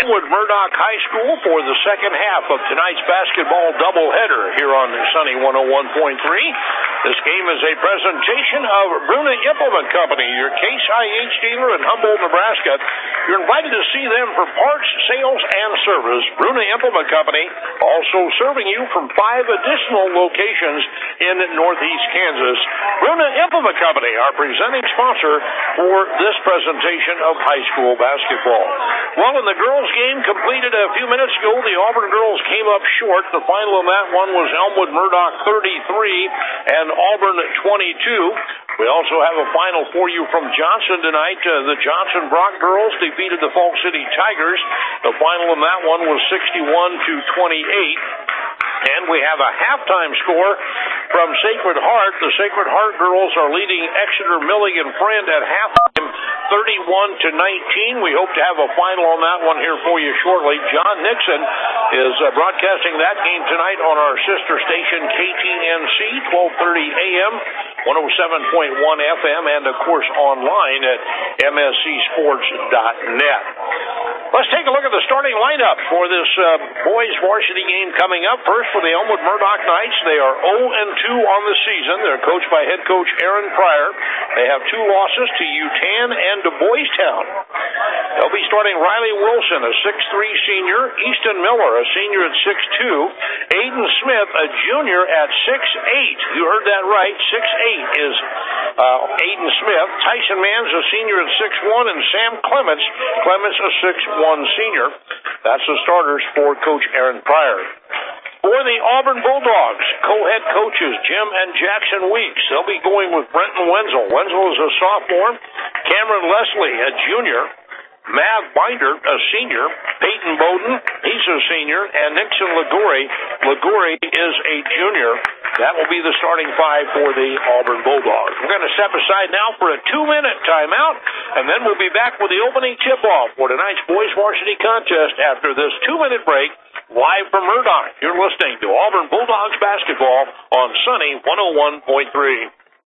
Elmwood Murdoch High School for the second half of tonight's basketball doubleheader here on Sunny 101.3. This game is a presentation of Bruna Implement Company, your Case IH dealer in Humboldt, Nebraska. You're invited to see them for parts, sales, and service. Bruna Implement Company also serving you from 5 additional locations in Northeast Kansas. Bruna Implement Company, our presenting sponsor for this presentation of high school basketball. Well, in the girls' game completed a few minutes ago, the Auburn girls came up short. The final on that one was Elmwood Murdoch 33 and Auburn 22. We also have a final for you from Johnson tonight. The Johnson Brock girls defeated the Falls City Tigers. The final on that one was 61-28. And we have a halftime score from Sacred Heart. The Sacred Heart girls are leading Exeter Milligan Friend at halftime 31-19. We hope to have a final on that one here for you shortly. John Nixon is broadcasting that game tonight on our sister station KTNC, 1230 AM, 107.1 FM, and of course online at mscsports.net. Let's take a look at the starting lineup for this boys varsity game coming up. First for the Elmwood Murdoch Knights. They are 0-2 on the season. They're coached by head coach Aaron Pryor. They have 2 losses to UTAN and to Boys Town. They'll be starting Riley Wilson, a 6'3 senior, Easton Miller, a senior at 6'2, Aiden Smith, a junior at 6'8. You heard that right, 6'8 is Aiden Smith. Tyson Mans, a senior at 6'1, and Sam Clements a 6'1 senior. That's the starters for Coach Aaron Pryor. For the Auburn Bulldogs, co-head coaches Jim and Jackson Weeks. They'll be going with Brenton Wenzel. Wenzel is a sophomore. Cameron Leslie, a junior. Mav Binder, a senior. Peyton Bowden, he's a senior. And Nixon Ligori. Ligori is a junior. That will be the starting 5 for the Auburn Bulldogs. We're going to step aside now for a 2-minute timeout, and then we'll be back with the opening tip-off for tonight's boys varsity contest after this 2-minute break. Live from Murdoch, you're listening to Auburn Bulldogs basketball on Sunny 101.3.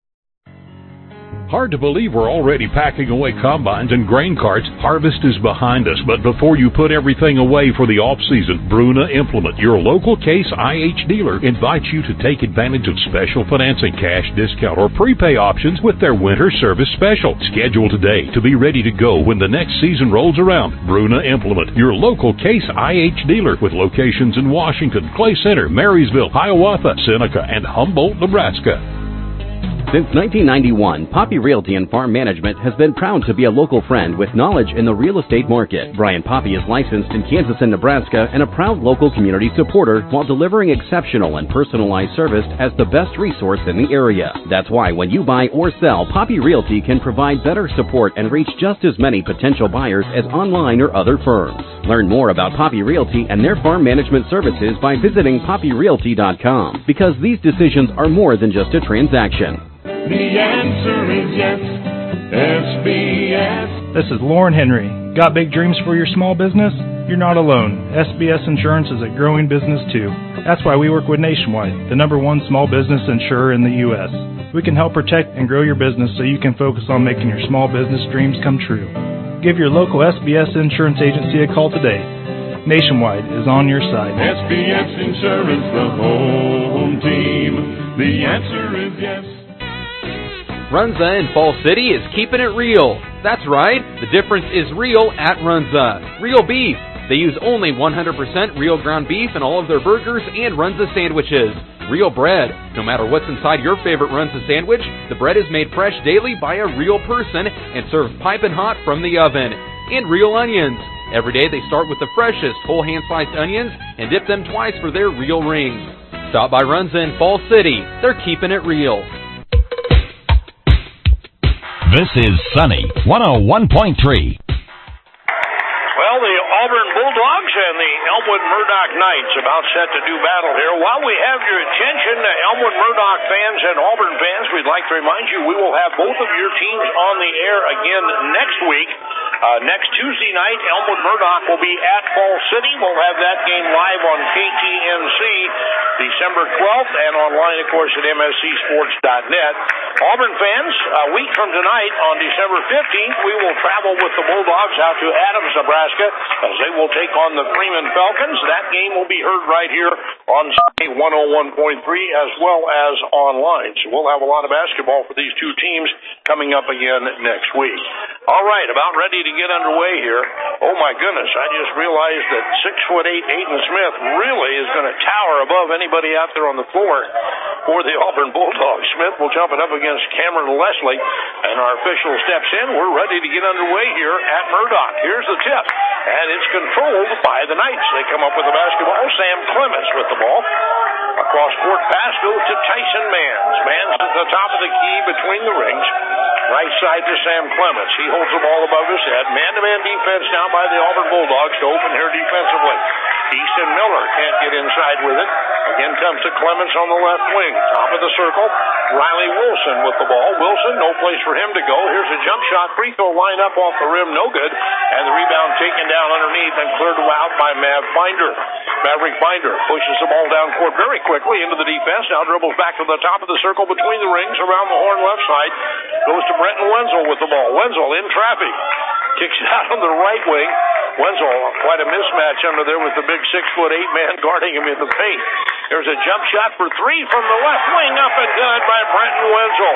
Hard to believe we're already packing away combines and grain carts. Harvest is behind us, but before you put everything away for the off-season, Bruna Implement, your local Case IH dealer, invites you to take advantage of special financing, cash discount, or prepay options with their winter service special. Schedule today to be ready to go when the next season rolls around. Bruna Implement, your local Case IH dealer, with locations in Washington, Clay Center, Marysville, Hiawatha, Seneca, and Humboldt, Nebraska. Since 1991, Poppy Realty and Farm Management has been proud to be a local friend with knowledge in the real estate market. Brian Poppy is licensed in Kansas and Nebraska and a proud local community supporter while delivering exceptional and personalized service as the best resource in the area. That's why when you buy or sell, Poppy Realty can provide better support and reach just as many potential buyers as online or other firms. Learn more about Poppy Realty and their farm management services by visiting poppyrealty.com, because these decisions are more than just a transaction. The answer is yes, SBS. This is Lauren Henry. Got big dreams for your small business? You're not alone. SBS Insurance is a growing business too. That's why we work with Nationwide, the #1 small business insurer in the U.S. We can help protect and grow your business so you can focus on making your small business dreams come true. Give your local SBS Insurance agency a call today. Nationwide is on your side. SBS Insurance, the home team. The answer is yes. Runza in Fall City is keeping it real. That's right, the difference is real at Runza. Real beef. They use only 100% real ground beef in all of their burgers and Runza sandwiches. Real bread. No matter what's inside your favorite Runza sandwich, the bread is made fresh daily by a real person and served piping hot from the oven. And real onions. Every day they start with the freshest whole hand-sliced onions and dip them twice for their real rings. Stop by Runza in Fall City. They're keeping it real. This is Sunny 101.3. Well, the Auburn Bulldogs and the Elmwood Murdoch Knights about set to do battle here. While we have your attention, Elmwood Murdoch fans and Auburn fans, we'd like to remind you we will have both of your teams on the air again next week. Next Tuesday night, Elmwood Murdoch will be at Fall City. We'll have that game live on KTNC December 12th and online, of course, at mscsports.net. Auburn fans, a week from tonight on December 15th, we will travel with the Bulldogs out to Adams, Nebraska, as they will take on the Freeman Falcons. That game will be heard right here on 101.3 as well as online. So we'll have a lot of basketball for these two teams coming up again next week. All right, about ready to get underway here. Oh my goodness, I just realized that 6'8" Aiden Smith really is going to tower above anybody out there on the floor for the Auburn Bulldogs. Smith will jump it up against Cameron Leslie, and our official steps in. We're ready to get underway here at Murdoch. Here's the tip, and it's controlled by the Knights. They come up with the basketball. Sam Clements with the ball. Across court pass goes to Tyson Mans. Mans at the top of the key between the rings. Right side to Sam Clements. He holds the ball above his head. Man-to-man defense now by the Auburn Bulldogs to open here defensively. Easton Miller can't get inside with it. Again comes to Clements on the left wing. Top of the circle, Riley Wilson with the ball. Wilson, no place for him to go. Here's a jump shot. Free throw line up off the rim, no good. And the rebound taken down underneath and cleared out by Maverick Binder pushes the ball down court very quickly into the defense. Now dribbles back to the top of the circle between the rings around the horn left side. Goes to Brenton Wenzel with the ball. Wenzel in traffic. Kicks it out on the right wing. Wenzel, quite a mismatch under there with the big 6'8" man guarding him in the paint. There's a jump shot for three from the left wing, up and good by Brenton Wenzel.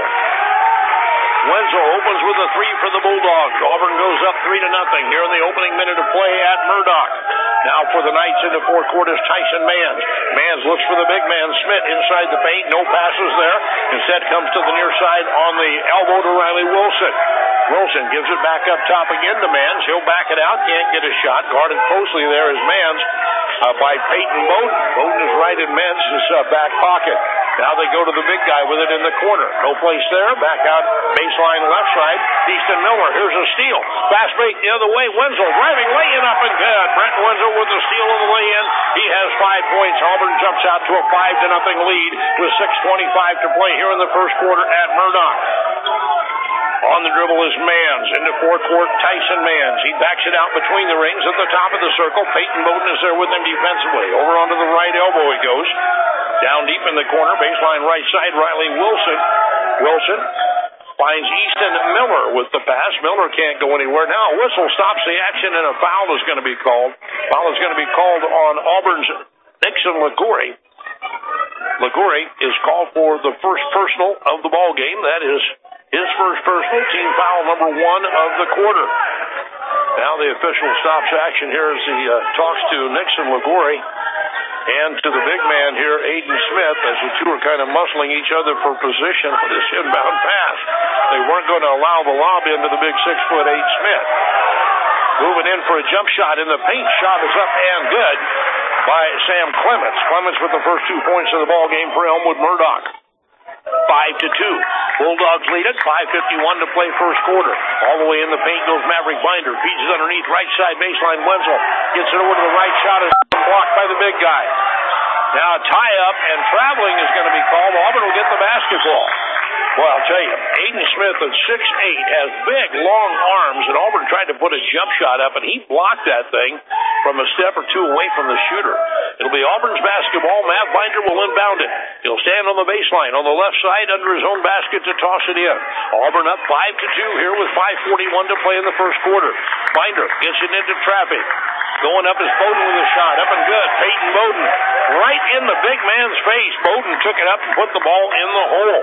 Wenzel opens with a three for the Bulldogs. Auburn goes up 3-0 here in the opening minute of play at Murdoch. Now for the Knights in the fourth quarter is Tyson Mans. Mans looks for the big man, Smith, inside the paint. No passes there. Instead comes to the near side on the elbow to Riley Wilson. Wilson gives it back up top again to Mans. He'll back it out. Can't get a shot. Guarded closely there is Mans by Peyton Bowden. Bowden is right in Mans' back pocket. Now they go to the big guy with it in the corner. No place there. Back out baseline left side. Easton Miller. Here's a steal. Fast break the other way. Wenzel driving, laying up and good. Brent Wenzel with the steal on the lay-in. He has 5 points. Auburn jumps out to a 5-0 lead with 6:25 to play here in the first quarter at Murdoch. On the dribble is Mans. Into forecourt, Tyson Mans. He backs it out between the rings at the top of the circle. Peyton Bowden is there with him defensively. Over onto the right elbow he goes. Down deep in the corner, baseline right side, Riley Wilson. Wilson finds Easton Miller with the pass. Miller can't go anywhere. Now a whistle stops the action and a foul is going to be called. Foul is going to be called on Auburn's Nixon Liguri. Liguri is called for the first personal of the ball game. That is his first personal, team foul number 1 of the quarter. Now the official stops action here as he talks to Nixon Liguri and to the big man here, Aiden Smith, as the two are kind of muscling each other for position for this inbound pass. They weren't going to allow the lob into the big 6'8" Smith. Moving in for a jump shot in the paint. Shot is up and good by Sam Clements. Clements with the first 2 points of the ball game for Elmwood Murdoch. 5-2. Bulldogs lead it. 5:51 to play first quarter. All the way in the paint goes Maverick Binder. Feeds it underneath right side baseline. Wenzel gets it over to the right. Shot is blocked by the big guy. Now a tie-up and traveling is going to be called. Auburn will get the basketball. Well, I'll tell you, Aiden Smith at 6'8" has big, long arms, and Auburn tried to put a jump shot up, and he blocked that thing from a step or two away from the shooter. It'll be Auburn's basketball. Matt Binder will inbound it. He'll stand on the baseline on the left side under his own basket to toss it in. Auburn up 5-2 here with 5:41 to play in the first quarter. Binder gets it into traffic. Going up is Bowden with a shot. Up and good. Peyton Bowden right in the big man's face. Bowden took it up and put the ball in the hole.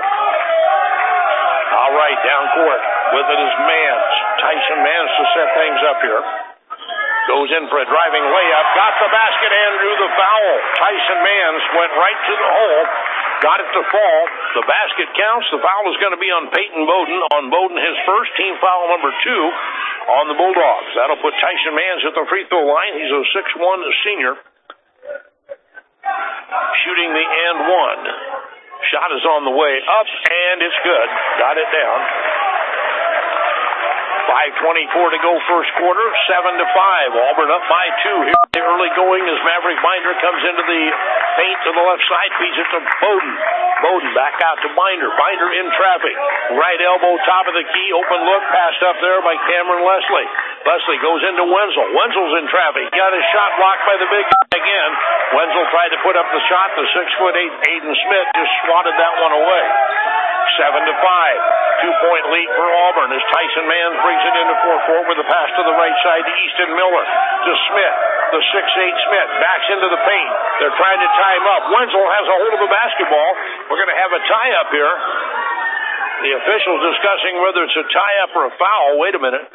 All right, down court with it is Mans. Tyson Mans to set things up here. Goes in for a driving layup. Got the basket and drew the foul. Tyson Mans went right to the hole. Got it to fall. The basket counts. The foul is going to be on Peyton Bowden. On Bowden, his first, team foul number 2 on the Bulldogs. That'll put Tyson Mans at the free throw line. He's a 6'1" senior. Shooting the and one. Shot is on the way up, and it's good. Got it down. 5:24 to go first quarter, 7-5. Auburn up by 2 here. The early going as Maverick Binder comes into the paint to the left side, feeds it to Bowden. Bowden back out to Binder. Binder in traffic. Right elbow, top of the key, open look, passed up there by Cameron Leslie. Leslie goes into Wenzel. Wenzel's in traffic. Got his shot blocked by the big again. Wenzel tried to put up the shot. The 6'8" Aiden Smith just swatted that one away. 7-5. 2-point lead for Auburn as Tyson Mans brings it into 4-4 with a pass to the right side to Easton Miller. To Smith. The 6'8 Smith backs into the paint. They're trying to tie him up. Wenzel has a hold of the basketball. We're going to have a tie-up here. The officials discussing whether it's a tie-up or a foul. Wait a minute.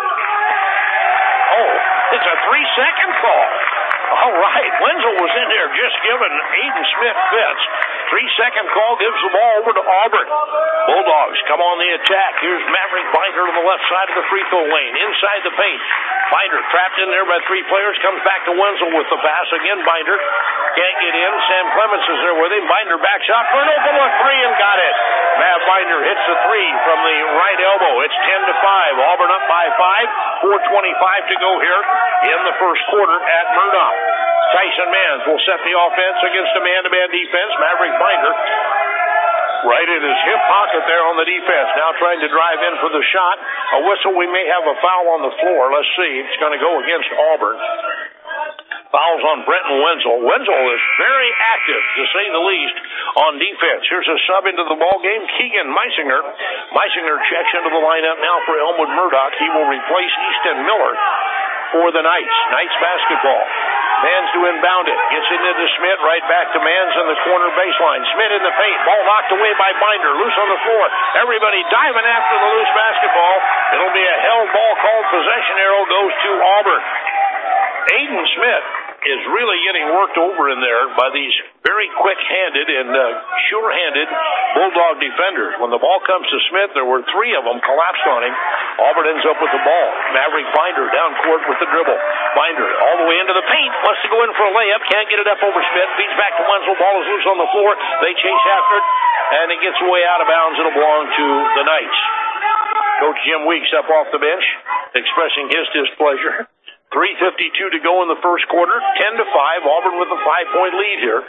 Oh, it's a 3-second call. All right, Wenzel was in there just giving Aiden Smith fits. 3-second call gives the ball over to Auburn. Bulldogs come on the attack. Here's Maverick Binder on the left side of the free throw lane, inside the paint. Binder trapped in there by 3 players, comes back to Wenzel with the pass. Again, Binder can't get in. Sam Clements is there with him. Binder backs out for an open look 3 and got it. Mav Binder hits the 3 from the right elbow. It's 10-5. Auburn up by 5. 4:25 to go here in the first quarter at Murdoch. Tyson Mans will set the offense against a man-to-man defense. Maverick Binder right in his hip pocket there on the defense. Now trying to drive in for the shot. A whistle. We may have a foul on the floor. Let's see. It's going to go against Auburn. Fouls on Brenton Wenzel. Wenzel is very active, to say the least, on defense. Here's a sub into the ball game. Keegan Meisinger. Meisinger checks into the lineup now for Elmwood Murdoch. He will replace Easton Miller for the Knights. Knights basketball. Mans to inbound it. Gets it into Smith. Right back to Mans in the corner baseline. Smith in the paint. Ball knocked away by Binder. Loose on the floor. Everybody diving after the loose basketball. It'll be a held ball called possession. Arrow goes to Auburn. Aiden Smith is really getting worked over in there by these very quick-handed and sure-handed Bulldog defenders. When the ball comes to Smith, there were 3 of them collapsed on him. Auburn ends up with the ball. Maverick Binder down court with the dribble. Binder all the way into the paint. Wants to go in for a layup. Can't get it up over Smith. Feeds back to Wenzel. Ball is loose on the floor. They chase after it, and it gets way out of bounds. It'll belong to the Knights. Coach Jim Weeks up off the bench, expressing his displeasure. 3:52 to go in the first quarter. 10-5. Auburn with a 5-point lead here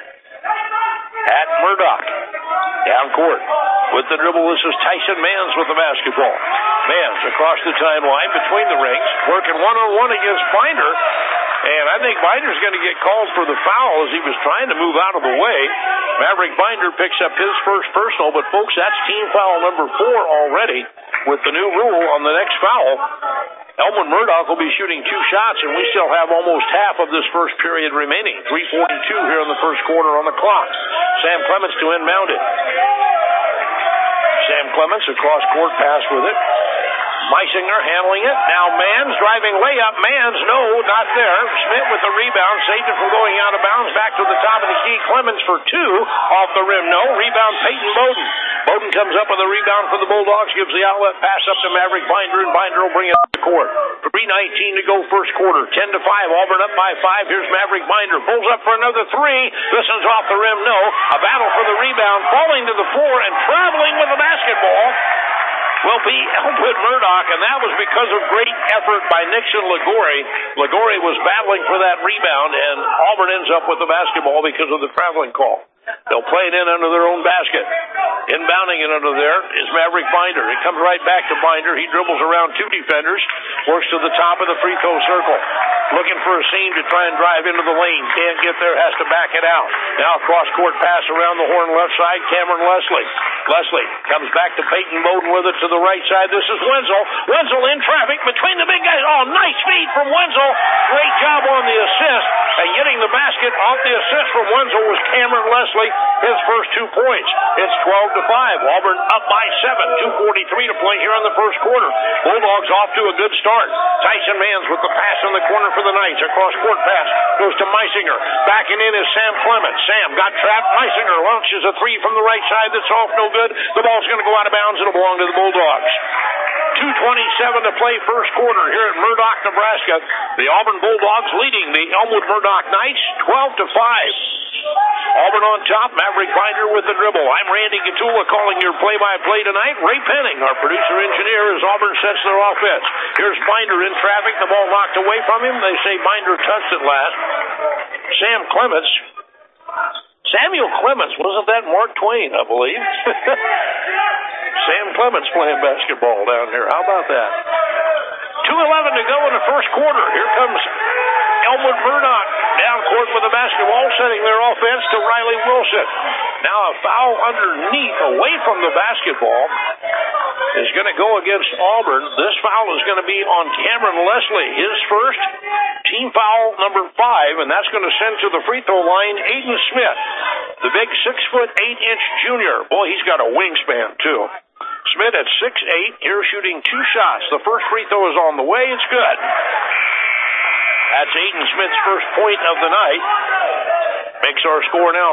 at Murdoch. Down court with the dribble. This is Tyson Mans with the basketball. Mans across the timeline between the rings, working one-on-one against Binder. And I think Binder's going to get called for the foul as he was trying to move out of the way. Maverick Binder picks up his first personal, but folks, that's team foul number 4 already with the new rule on the next foul. Elmwood Murdoch will be shooting 2 shots, and we still have almost half of this first period remaining. 3:42 here in the first quarter on the clock. Sam Clements to inbound it. Sam Clements, a cross-court pass with it. Meisinger handling it. Now Mans driving layup. Mans, no, not there. Smith with the rebound. Saved it from going out of bounds. Back to the top of the key. Clements for 2. Off the rim, no. Rebound, Peyton Bowden. Bowden comes up with a rebound for the Bulldogs. Gives the outlet pass up to Maverick Binder, and Binder will bring it up the court. 3:19 to go first quarter. 10-5. Auburn up by 5. Here's Maverick Binder. Pulls up for another 3. This one's off the rim, no. A battle for the rebound. Falling to the floor and traveling with the basketball will be Elmwood Murdoch, and that was because of great effort by Nixon Liguori. Liguori was battling for that rebound, and Auburn ends up with the basketball because of the traveling call. They'll play it in under their own basket. Inbounding it under there is Maverick Binder. It comes right back to Binder. He dribbles around 2 defenders, works to the top of the free throw circle. Looking for a seam to try and drive into the lane. Can't get there, has to back it out. Now cross-court pass around the horn left side, Cameron Leslie. Leslie comes back to Peyton Bowden with it to the right side. This is Wenzel. Wenzel in traffic between the big guys. Oh, nice feed from Wenzel. Great job on the assist. And getting the basket off the assist from Wenzel was Cameron Leslie, his first 2 points. It's 12-5. Auburn up by 7. 2:43 to play here in the first quarter. Bulldogs off to a good start. Tyson Mans with the pass in the corner for the Knights. A cross-court pass goes to Meisinger. Backing in is Sam Clements. Sam got trapped. Meisinger launches a 3 from the right side. That's off, no good. The ball's going to go out of bounds. It'll belong to the Bulldogs. 2:27 to play first quarter here at Murdoch, Nebraska. The Auburn Bulldogs leading the Elmwood Murdoch Knights 12-5. Auburn on top. Maverick Binder with the dribble. I'm Randy Gatula calling your play-by-play tonight. Ray Penning, our producer-engineer, as Auburn sets their offense. Here's Binder in traffic. The ball knocked away from him. They say Binder touched it last. Sam Clements. Samuel Clements. Wasn't that Mark Twain, I believe? Sam Clements playing basketball down here. How about that? 2:11 to go in the first quarter. Here comes Elmwood Murdoch down court with with the basketball, setting their offense to Riley Wilson. Now a foul underneath, away from the basketball, is going to go against Auburn. This foul is going to be on Cameron Leslie, his first, team foul number 5, and that's going to send to the free throw line Aiden Smith, the big 6'8" junior. Boy, he's got a wingspan, too. Smith at 6'8", here shooting 2 shots. The first free throw is on the way. It's good. That's Aiden Smith's first point of the night. Makes our score now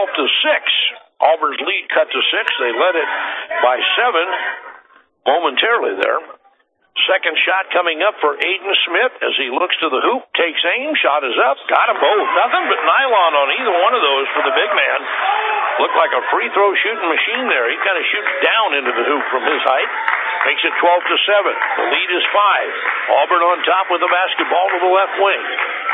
12-6. Auburn's lead cut to 6. They led it by 7 momentarily there. Second shot coming up for Aiden Smith as he looks to the hoop, takes aim, shot is up, got them both. Nothing but nylon on either one of those for the big man. Looked like a free throw shooting machine there. He kind of shoots down into the hoop from his height. Makes it 12-7. The lead is 5. Auburn on top with the basketball to the left wing.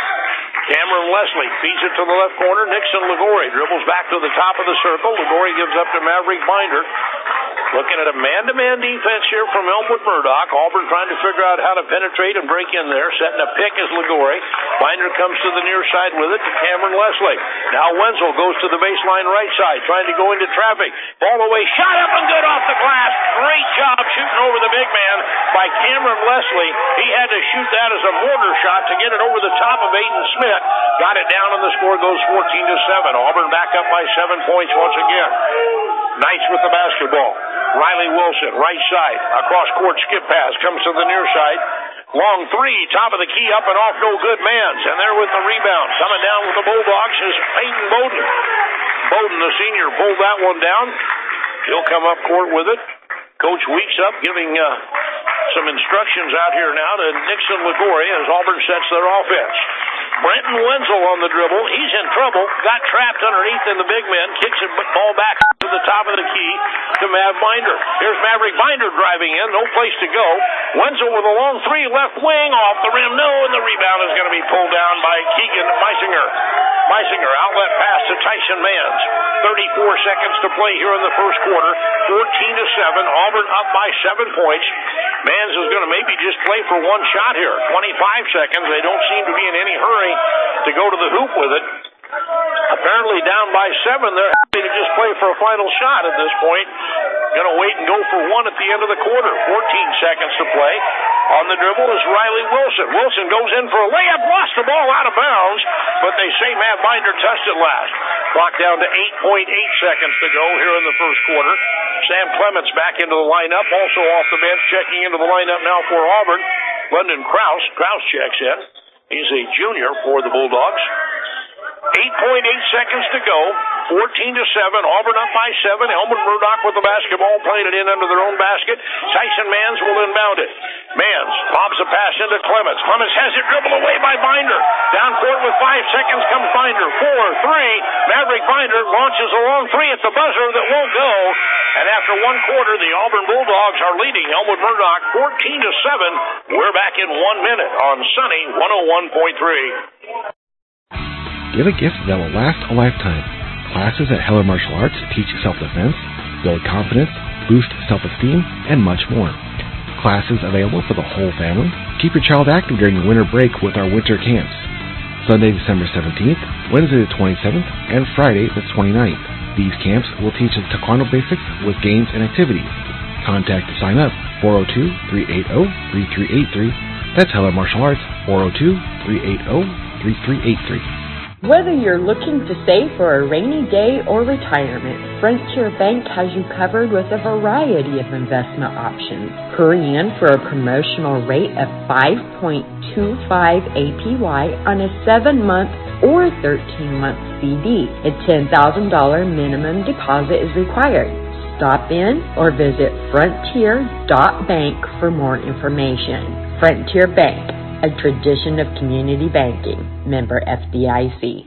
Cameron Leslie feeds it to the left corner. Nixon Ligori dribbles back to the top of the circle. Ligori gives up to Maverick Binder. Looking at a man-to-man defense here from Elmwood Murdoch. Auburn trying to figure out how to penetrate and break in there. Setting a pick is Ligori. Binder comes to the near side with it to Cameron Leslie. Now Wenzel goes to the baseline right side, trying to go into traffic. Ball away, shot up and good off the glass. Great job shooting over the big man by Cameron Leslie. He had to shoot that as a mortar shot to get it over the top of Aiden Smith. Got it down and the score goes 14-7. Auburn back up by 7 points once again. Knights with the basketball. Riley Wilson, right side, across court skip pass, comes to the near side. Long three, top of the key, up and off, no good. Mans, and there with the rebound. Coming down with the Bulldogs is Peyton Bowden. Bowden, the senior, pulled that one down. He'll come up court with it. Coach Weeks up, giving some instructions out here now to Nixon Ligori as Auburn sets their offense. Brenton Wenzel on the dribble. He's in trouble. Got trapped underneath in the big man. Kicks it ball back to the top of the key to Mav Binder. Here's Maverick Binder driving in. No place to go. Wenzel with a long three. Left wing off the rim. No, and the rebound is going to be pulled down by Keegan Meisinger. Meisinger, outlet pass to Tyson Mans. 34 seconds to play here in the first quarter. 14-7. Auburn up by 7 points. Mans is going to maybe just play for one shot here. 25 seconds. They don't seem to be in any hurry to go to the hoop with it. Apparently down by 7. They're happy to just play for a final shot at this point. Going to wait and go for one at the end of the quarter. 14 seconds to play. On the dribble is Riley Wilson. Wilson goes in for a layup, lost the ball out of bounds, but they say Matt Binder touched it last. Clock down to 8.8 seconds to go here in the first quarter. Sam Clements back into the lineup, also off the bench, checking into the lineup now for Auburn. London Krause. Krause checks in. He's a junior for the Bulldogs. 8.8 seconds to go. 14-7. Auburn up by 7. Elmwood Murdoch with the basketball, playing it in under their own basket. Tyson Mans will inbound it. Mans pops a pass into Clements. Clements has it dribbled away by Binder. Down court with 5 seconds comes Binder. 4-3. Maverick Binder launches a long three at the buzzer that won't go. And after one quarter, the Auburn Bulldogs are leading Elmwood Murdoch 14-7. We're back in 1 minute on Sunny 101.3. Give a gift that will last a lifetime. Classes at Heller Martial Arts teach self-defense, build confidence, boost self-esteem, and much more. Classes available for the whole family. Keep your child active during the winter break with our winter camps. Sunday, December 17th, Wednesday the 27th, and Friday the 29th. These camps will teach us Taekwondo basics with games and activities. Contact to sign up 402-380-3383. That's Heller Martial Arts, 402-380-3383. Whether you're looking to save for a rainy day or retirement, Frontier Bank has you covered with a variety of investment options. Hurry in for a promotional rate of 5.25 APY on a 7-month or 13-month CD. A $10,000 minimum deposit is required. Stop in or visit frontier.bank for more information. Frontier Bank, a tradition of community banking. Member FDIC.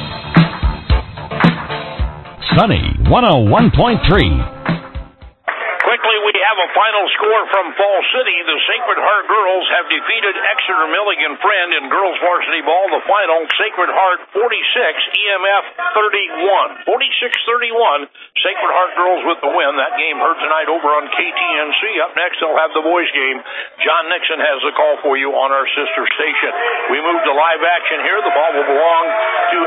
Sunny 101.3. Quickly, we have a final score from Fall City. The Sacred Heart girls have defeated Exeter Milligan Friend in girls varsity ball. The final, Sacred Heart 46, EMF 31. 46-31, Sacred Heart girls with the win. That game heard tonight over on KTNC. Up next, they'll have the boys game. John Nixon has the call for you on our sister station. We move to live action here. The ball will belong to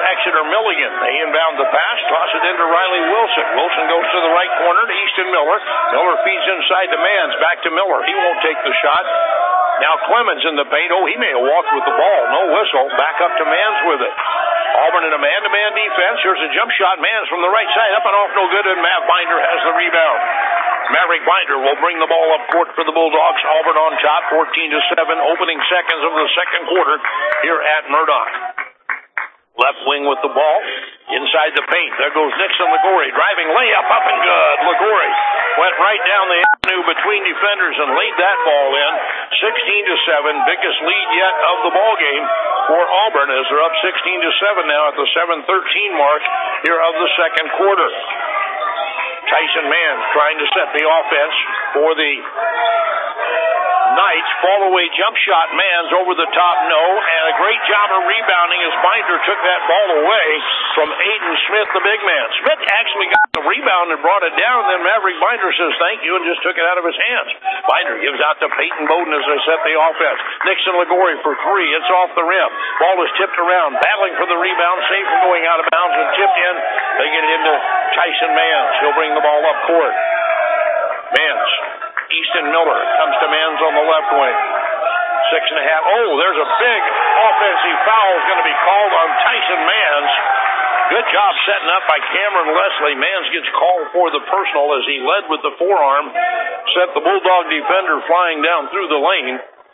Exeter Milligan. They inbound the pass, toss it into Riley Wilson. Wilson goes to the right corner to Easton Miller. Miller feeds inside to Mans. Back to Miller. He won't take the shot. Now Clemens in the paint. Oh, he may have walked with the ball. No whistle. Back up to Mans with it. Auburn in a man-to-man defense. Here's a jump shot. Mans from the right side. Up and off, no good, and Matt Binder has the rebound. Maverick Binder will bring the ball up court for the Bulldogs. Auburn on top, 14-7. Opening seconds of the second quarter here at Murdoch. Left wing with the ball. Inside the paint. There goes Nixon Ligori. Driving layup up and good. Ligori went right down the avenue between defenders and laid that ball in. 16-7. Biggest lead yet of the ball game for Auburn as they're up 16-7 now at the 7:13 mark here of the second quarter. Tyson Mans trying to set the offense for the Knights. Fall away jump shot. Mans over the top, no. And a great job of rebounding as Binder took that ball away from Aiden Smith, the big man. Smith actually got the rebound and brought it down. Then Maverick Binder says thank you and just took it out of his hands. Binder gives out to Peyton Bowden as they set the offense. Nixon Ligori for three. It's off the rim. Ball is tipped around. Battling for the rebound. Safe from going out of bounds and tipped in. They get it into Tyson Mans. He'll bring the ball up court. Mans. Easton Miller comes to Mans on the left wing. 6.5. Oh, there's a big offensive foul is going to be called on Tyson Mans. Good job setting up by Cameron Leslie. Mans gets called for the personal as he led with the forearm. Sent the Bulldog defender flying down through the lane.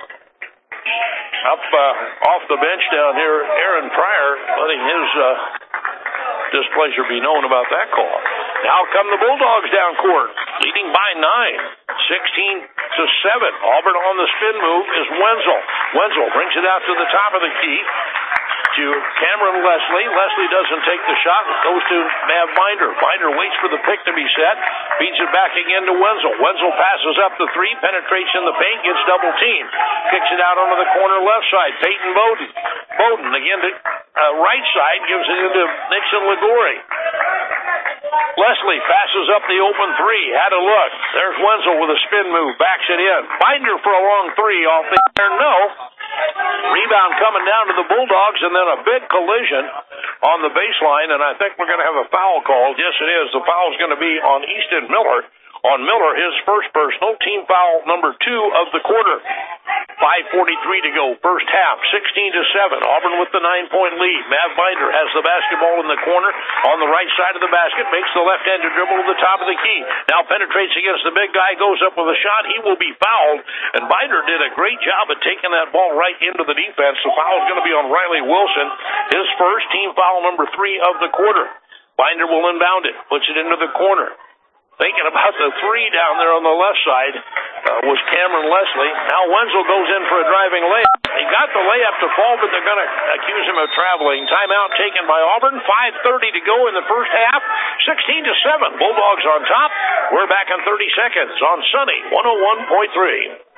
Up off the bench down here, Aaron Pryor letting his displeasure be known about that call. Now come the Bulldogs down court, leading by 9, 16-7. Auburn on the spin move is Wenzel. Wenzel brings it out to the top of the key to Cameron Leslie. Leslie doesn't take the shot. It goes to Mav Binder. Binder waits for the pick to be set. Feeds it back again to Wenzel. Wenzel passes up the three, penetrates in the paint, gets double teamed. Kicks it out onto the corner left side. Peyton Bowden. Bowden again to right side, gives it into Nixon Ligori. Leslie passes up the open three. Had a look. There's Wenzel with a spin move. Backs it in. Binder for a long three off the air. No. Rebound coming down to the Bulldogs, and then a big collision on the baseline, and I think we're going to have a foul called. Yes, it is. The foul is going to be on Easton Miller. On Miller, his first personal, team foul number 2 of the quarter. 5:43 to go, first half, 16-7. Auburn with the 9-point lead. Mav Binder has the basketball in the corner on the right side of the basket, makes the left-handed dribble to the top of the key. Now penetrates against the big guy, goes up with a shot. He will be fouled, and Binder did a great job of taking that ball right into the defense. The foul is going to be on Riley Wilson, his first, team foul number 3 of the quarter. Binder will inbound it, puts it into the corner. Thinking about the three down there on the left side was Cameron Leslie. Now Wenzel goes in for a driving layup. He got the layup to fall, but they're going to accuse him of traveling. Timeout taken by Auburn. 5:30 to go in the first half. 16-7. Bulldogs on top. We're back in 30 seconds on Sunny 101.3.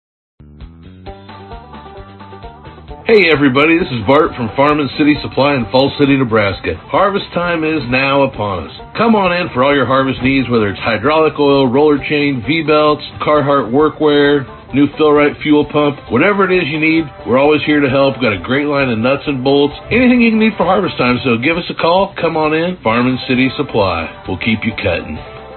Hey everybody, this is Bart from Farm and City Supply in Falls City, Nebraska. Harvest time is now upon us. Come on in for all your harvest needs, whether it's hydraulic oil, roller chain, V-belts, Carhartt workwear, new Fill-Rite fuel pump, whatever it is you need, we're always here to help. We've got a great line of nuts and bolts, anything you can need for harvest time, so give us a call. Come on in, Farm and City Supply. We'll keep you cutting.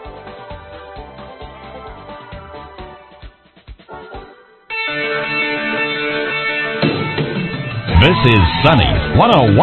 This is Sunny 101.3.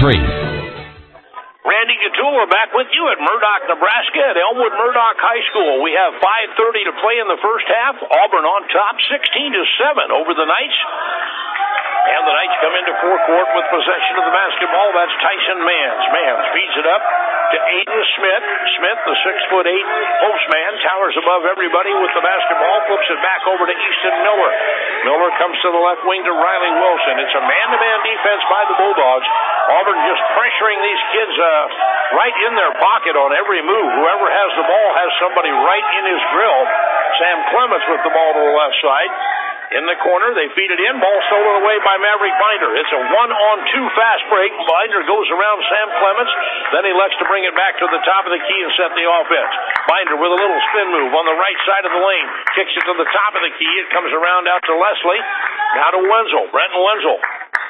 Randy Gatula back with you at Murdoch, Nebraska at Elmwood Murdoch High School. We have 5:30 to play in the first half. Auburn on top, 16-7 over the Knights. And the Knights come into forecourt with possession of the basketball. That's Tyson Mans. Mans feeds it up to Aiden Smith. Smith, the 6'8" postman, towers above everybody with the basketball. Flips it back over to Easton Miller. Miller comes to the left wing to Riley Wilson. It's a man-to-man defense by the Bulldogs. Auburn just pressuring these kids right in their pocket on every move. Whoever has the ball has somebody right in his grill. Sam Clements with the ball to the left side. In the corner, they feed it in. Ball stolen away by Maverick Binder. It's a 1-on-2 fast break. Binder goes around Sam Clements. Then he elects to bring it back to the top of the key and set the offense. Binder with a little spin move on the right side of the lane. Kicks it to the top of the key. It comes around out to Leslie. Now to Wenzel. Brenton Wenzel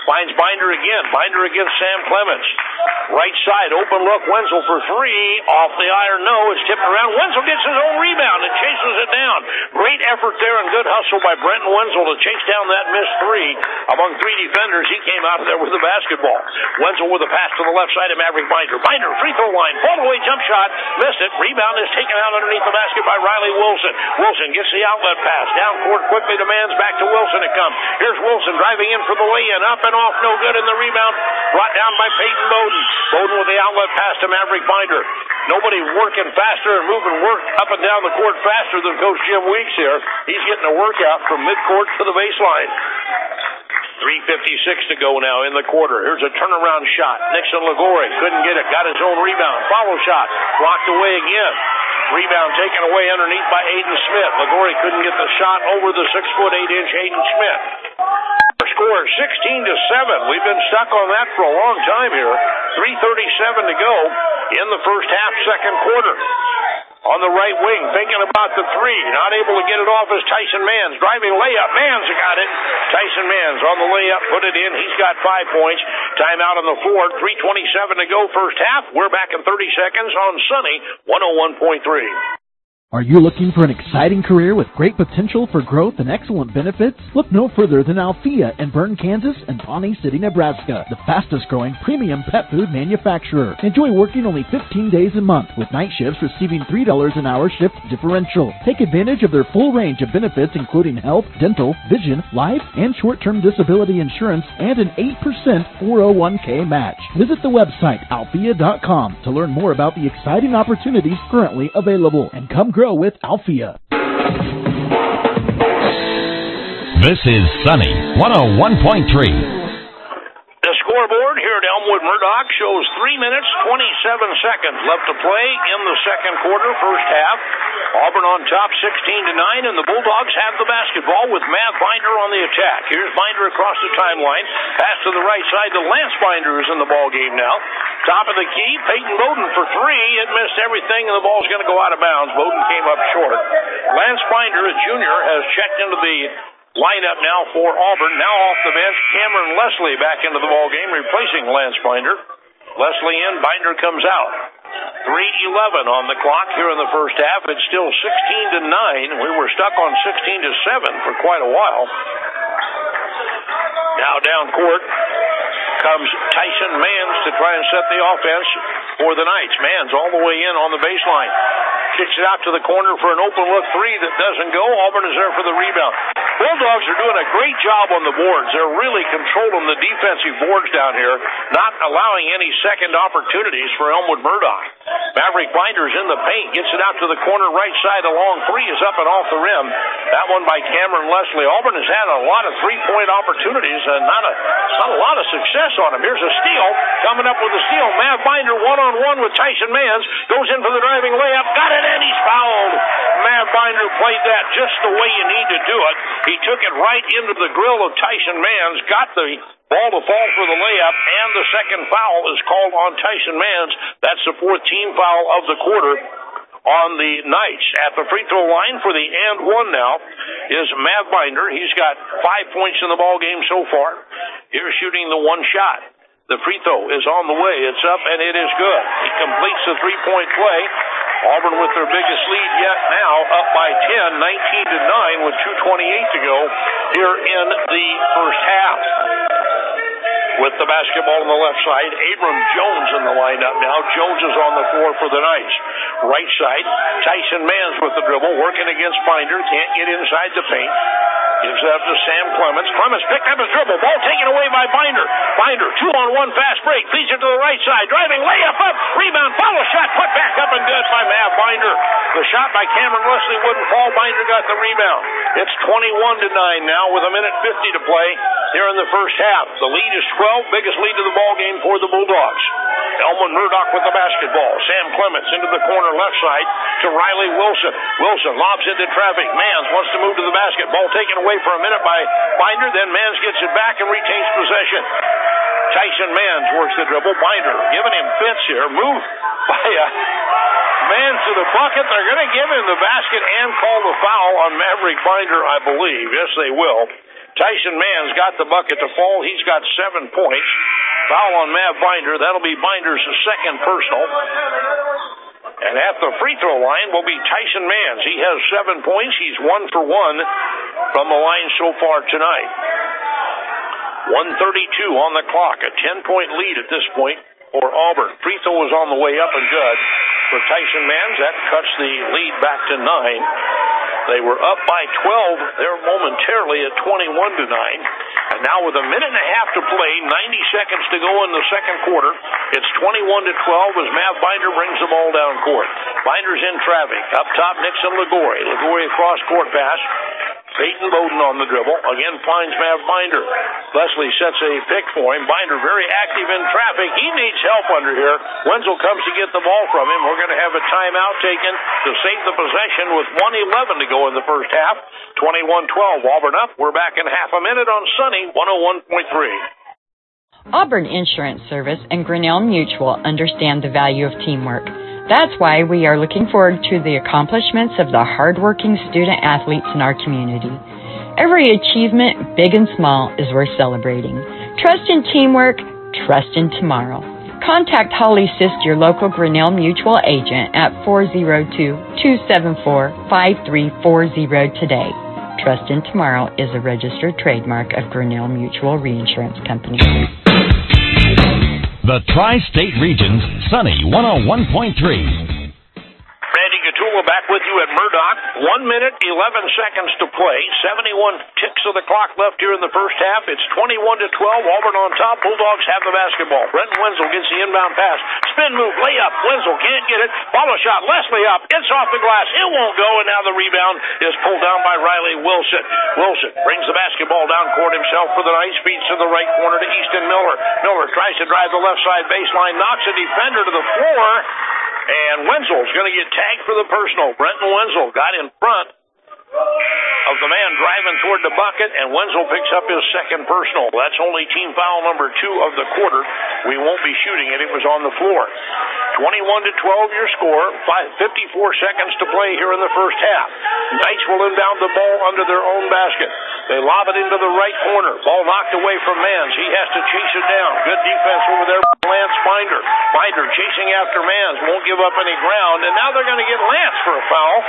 Finds Binder again. Binder against Sam Clements. Right side, open look. Wenzel for three. Off the iron, no. It's tipped around. Wenzel gets his own rebound and chases it down. Great effort there and good hustle by Brenton Wenzel to chase down that missed three. Among three defenders, he came out of there with the basketball. Wenzel with a pass to the left side of Maverick Binder. Binder, free throw line. Fall away jump shot. Missed it. Rebound is taken out underneath the basket by Riley Wilson. Wilson gets the outlet pass. Down court quickly to Mans. Back to Wilson it comes. Here's Wilson driving in for the lay-in. Up and off, no good in the rebound. Brought down by Peyton Bowden. Bowden with the outlet pass to Maverick Binder. Nobody working faster and moving work up and down the court faster than Coach Jim Weeks here. He's getting a workout from midcourt to the baseline. 3:56 to go now in the quarter. Here's a turnaround shot. Nixon Liguori couldn't get it. Got his own rebound. Follow shot. Blocked away again. Rebound taken away underneath by Aiden Smith. Liguori couldn't get the shot over the 6'8" Aiden Smith. Our score is 16-7. We've been stuck on that for a long time here. 3:37 to go in the first half, second quarter. On the right wing, thinking about the three. Not able to get it off is Tyson Mans. Driving layup. Mans got it. Tyson Mans on the layup, put it in. He's got 5 points. Timeout on the fourth. 3:27 to go first half. We're back in 30 seconds on Sunny 101.3. Are you looking for an exciting career with great potential for growth and excellent benefits? Look no further than Althea in Bern, Kansas and Pawnee City, Nebraska, the fastest growing premium pet food manufacturer. Enjoy working only 15 days a month with night shifts receiving $3 an hour shift differential. Take advantage of their full range of benefits including health, dental, vision, life, and short-term disability insurance and an 8% 401k match. Visit the website althea.com to learn more about the exciting opportunities currently available and come grow with Althea. This is Sunny 101.3. The scoreboard here at Elmwood Murdoch shows 3 minutes, 27 seconds left to play in the second quarter, first half. Auburn on top 16-9, and the Bulldogs have the basketball with Matt Binder on the attack. Here's Binder across the timeline. Pass to the right side to Lance Binder, who's in the ball game now. Top of the key, Peyton Bowden for three. It missed everything, and the ball's going to go out of bounds. Bowden came up short. Lance Binder, a junior, has checked into the lineup now for Auburn. Now off the bench, Cameron Leslie back into the ball game, replacing Lance Binder. Leslie in, Binder comes out. 3:11 on the clock here in the first half. It's still 16-9. We were stuck on 16-7 for quite a while. Now down court comes Tyson Mans to try and set the offense for the Knights. Mans all the way in on the baseline. Kicks it out to the corner for an open look three that doesn't go. Auburn is there for the rebound. Bulldogs are doing a great job on the boards. They're really controlling the defensive boards down here, not allowing any second opportunities for Elmwood Murdoch. Maverick Binder's in the paint, gets it out to the corner right side. A long three is up and off the rim. That one by Cameron Leslie. Auburn has had a lot of three-point opportunities and not a lot of success on them. Here's a steal. Coming up with a steal. Mav Binder one-on-one with Tyson Mans. Goes in for the driving layup. Got it, and he's fouled. Mav Binder played that just the way you need to do it. He took it right into the grill of Tyson Mans, got the ball to fall for the layup, and the second foul is called on Tyson Mans. That's the fourth team foul of the quarter on the Knights. At the free throw line for the and one now is Mav Binder. He's got 5 points in the ball game so far. Here's shooting the one shot. The free throw is on the way. It's up, and it is good. He completes the three-point play. Auburn with their biggest lead yet now, up by 10, 19-9 with 2:28 to go here in the first half. With the basketball on the left side, Abram Jones in the lineup now. Jones is on the floor for the Knights. Right side, Tyson Mans with the dribble, working against Binder. Can't get inside the paint. Gives it up to Sam Clements. Clements picked up his dribble. Ball taken away by Binder. Binder, 2-on-1 fast break. Feeds it to the right side. Driving, layup up. Rebound, follow shot. Put back up and good by Mav Binder. The shot by Cameron Leslie wouldn't fall. Binder got the rebound. It's 21-9 now with 1:50 to play here in the first half. The lead is 12. Biggest lead of the ball game for the Bulldogs. Elmwood Murdoch with the basketball. Sam Clements into the corner left side to Riley Wilson. Wilson lobs into traffic. Mans wants to move to the basket. Ball taken away for a minute by Binder. Then Mans gets it back and retains possession. Tyson Mans works the dribble. Binder giving him fits here. Move by Mans to the bucket. They're going to give him the basket and call the foul on Maverick Binder, I believe. Yes, they will. Tyson Mann's got the bucket to fall. He's got 7 points. Foul on Mav Binder. That'll be Binder's second personal. And at the free throw line will be Tyson Mann's. He has 7 points. He's 1 for 1 from the line so far tonight. 1:32 on the clock. A 10-point lead at this point for Auburn. Free throw is on the way up and good for Tyson Mann's. That cuts the lead back to 9. They were up by 12 there momentarily at 21-9. And now with a minute and a half to play, 90 seconds to go in the second quarter, it's 21-12 as Mav Binder brings the ball down court. Binder's in traffic. Up top, Nixon Liguori. Liguori across court pass. Peyton Bowden on the dribble. Again finds Mav Binder. Leslie sets a pick for him. Binder very active in traffic. He needs help under here. Wenzel comes to get the ball from him. We're going to have a timeout taken to save the possession with 1:11 to go in the first half. 21-12. Auburn up. We're back in half a minute on Sunny 101.3. Auburn Insurance Service and Grinnell Mutual understand the value of teamwork. That's why we are looking forward to the accomplishments of the hardworking student athletes in our community. Every achievement, big and small, is worth celebrating. Trust in teamwork, trust in tomorrow. Contact Holly Sist, your local Grinnell Mutual agent, at 402-274-5340 today. Trust in Tomorrow is a registered trademark of Grinnell Mutual Reinsurance Company. The Tri-State Region's Sunny 101.3. Randy Gatula back with you at Murdoch. 1 minute, 11 seconds to play. 71 ticks of the clock left here in the first half. It's 21-12. Auburn on top. Bulldogs have the basketball. Brenton Wenzel gets the inbound pass. Spin move, layup. Wenzel can't get it. Follow shot. Leslie up. It's off the glass. It won't go, and now the rebound is pulled down by Riley Wilson. Wilson brings the basketball down court himself for the Knights. Feeds to the right corner to Easton Miller. Miller tries to drive the left side baseline. Knocks a defender to the floor. And Wenzel's going to get tagged for the personal. Brenton Wenzel got in front of the man driving toward the bucket, and Wenzel picks up his second personal. That's only team foul number 2 of the quarter. We won't be shooting it. It was on the floor. 21-12 your score. 54 seconds to play here in the first half. Knights will inbound the ball under their own basket. They lob it into the right corner. Ball knocked away from Mans. He has to chase it down. Good defense over there by Lance Binder. Binder chasing after Mans. Won't give up any ground. And now they're going to get Lance for a foul.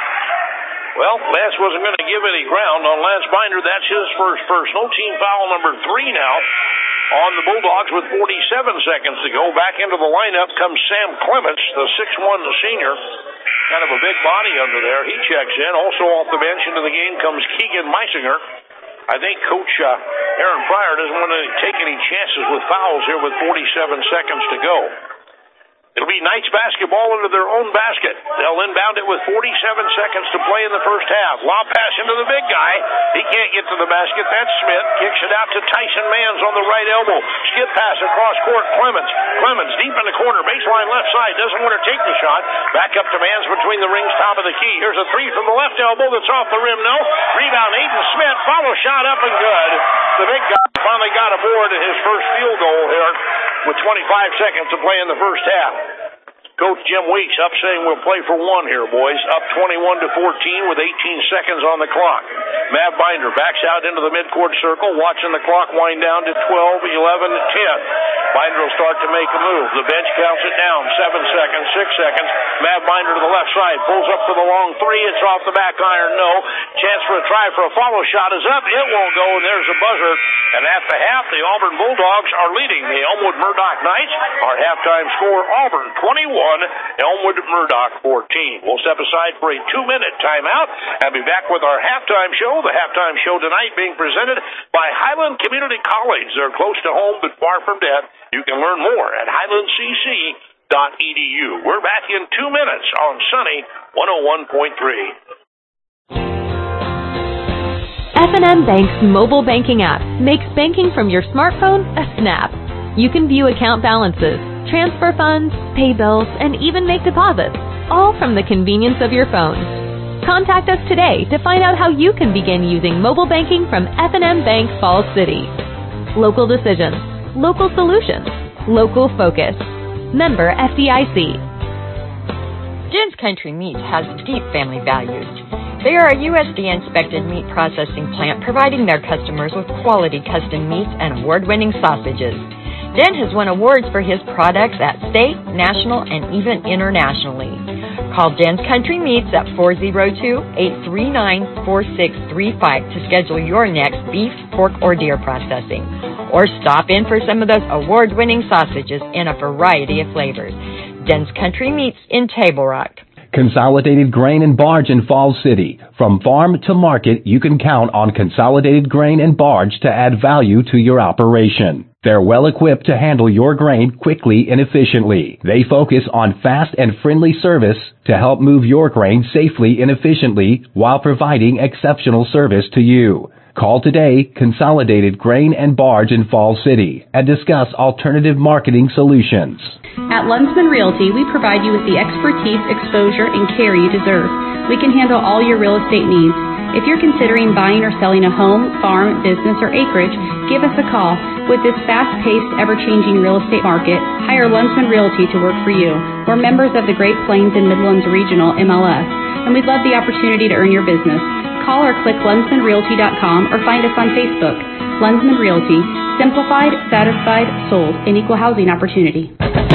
Well, Lance wasn't going to give any ground on Lance Binder. That's his first personal. Team foul number 3 now on the Bulldogs with 47 seconds to go. Back into the lineup comes Sam Clements, the 6'1", senior. Kind of a big body under there. He checks in. Also off the bench into the game comes Keegan Meisinger. I think Coach Aaron Pryor doesn't want to take any chances with fouls here with 47 seconds to go. It'll be Knights basketball into their own basket. They'll inbound it with 47 seconds to play in the first half. Lob pass into the big guy. He can't get to the basket. That's Smith. Kicks it out to Tyson Mans on the right elbow. Skip pass across court. Clements deep in the corner. Baseline left side. Doesn't want to take the shot. Back up to Mans between the rings, top of the key. Here's a three from the left elbow that's off the rim. No. Rebound, Aiden Smith. Follow shot up and good. The big guy finally got aboard at his first field goal here with 25 seconds to play in the first half. Coach Jim Weeks up saying we'll play for 1 here, boys. Up 21-14 with 18 seconds on the clock. Mav Binder backs out into the midcourt circle, watching the clock wind down to 12, 11, 10. Binder will start to make a move. The bench counts it down. 7 seconds, 6 seconds. Mav Binder to the left side. Pulls up for the long 3. It's off the back iron. No. Chance for a try for a follow shot is up. It won't go, and there's a buzzer. And at the half, the Auburn Bulldogs are leading the Elmwood Murdoch Knights. Our halftime score, Auburn 21, Elmwood Murdoch 14. We'll step aside for a 2-minute timeout and be back with our halftime show. The halftime show tonight being presented by Highland Community College. They're close to home but far from death. You can learn more at highlandcc.edu. We're back in 2 minutes on Sunny 101.3. F&M Bank's mobile banking app makes banking from your smartphone a snap. You can view account balances, transfer funds, pay bills, and even make deposits, all from the convenience of your phone. Contact us today to find out how you can begin using mobile banking from F&M Bank Falls City. Local decisions, local solutions, local focus. Member FDIC. Jen's Country Meats has deep family values. They are a USDA-inspected meat processing plant providing their customers with quality custom meats and award-winning sausages. Den has won awards for his products at state, national, and even internationally. Call Den's Country Meats at 402-839-4635 to schedule your next beef, pork, or deer processing. Or stop in for some of those award-winning sausages in a variety of flavors. Den's Country Meats in Table Rock. Consolidated Grain and Barge in Falls City. From farm to market, you can count on Consolidated Grain and Barge to add value to your operation. They're well equipped to handle your grain quickly and efficiently. They focus on fast and friendly service to help move your grain safely and efficiently while providing exceptional service to you. Call today, Consolidated Grain and Barge in Falls City, and discuss alternative marketing solutions. At Lunsman Realty, we provide you with the expertise, exposure, and care you deserve. We can handle all your real estate needs. If you're considering buying or selling a home, farm, business, or acreage, give us a call. With this fast-paced, ever-changing real estate market, hire Lunsman Realty to work for you. We're members of the Great Plains and Midlands Regional MLS, and we'd love the opportunity to earn your business. Call or click LunsmanRealty.com or find us on Facebook. Lunsman Realty. Simplified, satisfied, sold, an equal housing opportunity.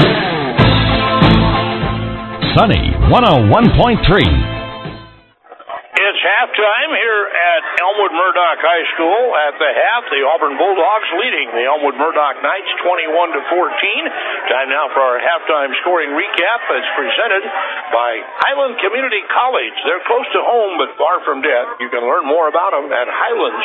Sunny 101.3. It's halftime here at Elmwood Murdoch High School. At the half, the Auburn Bulldogs leading the Elmwood Murdoch Knights 21-14. Time now for our halftime scoring recap. It's presented by Highland Community College. They're close to home but far from debt. You can learn more about them at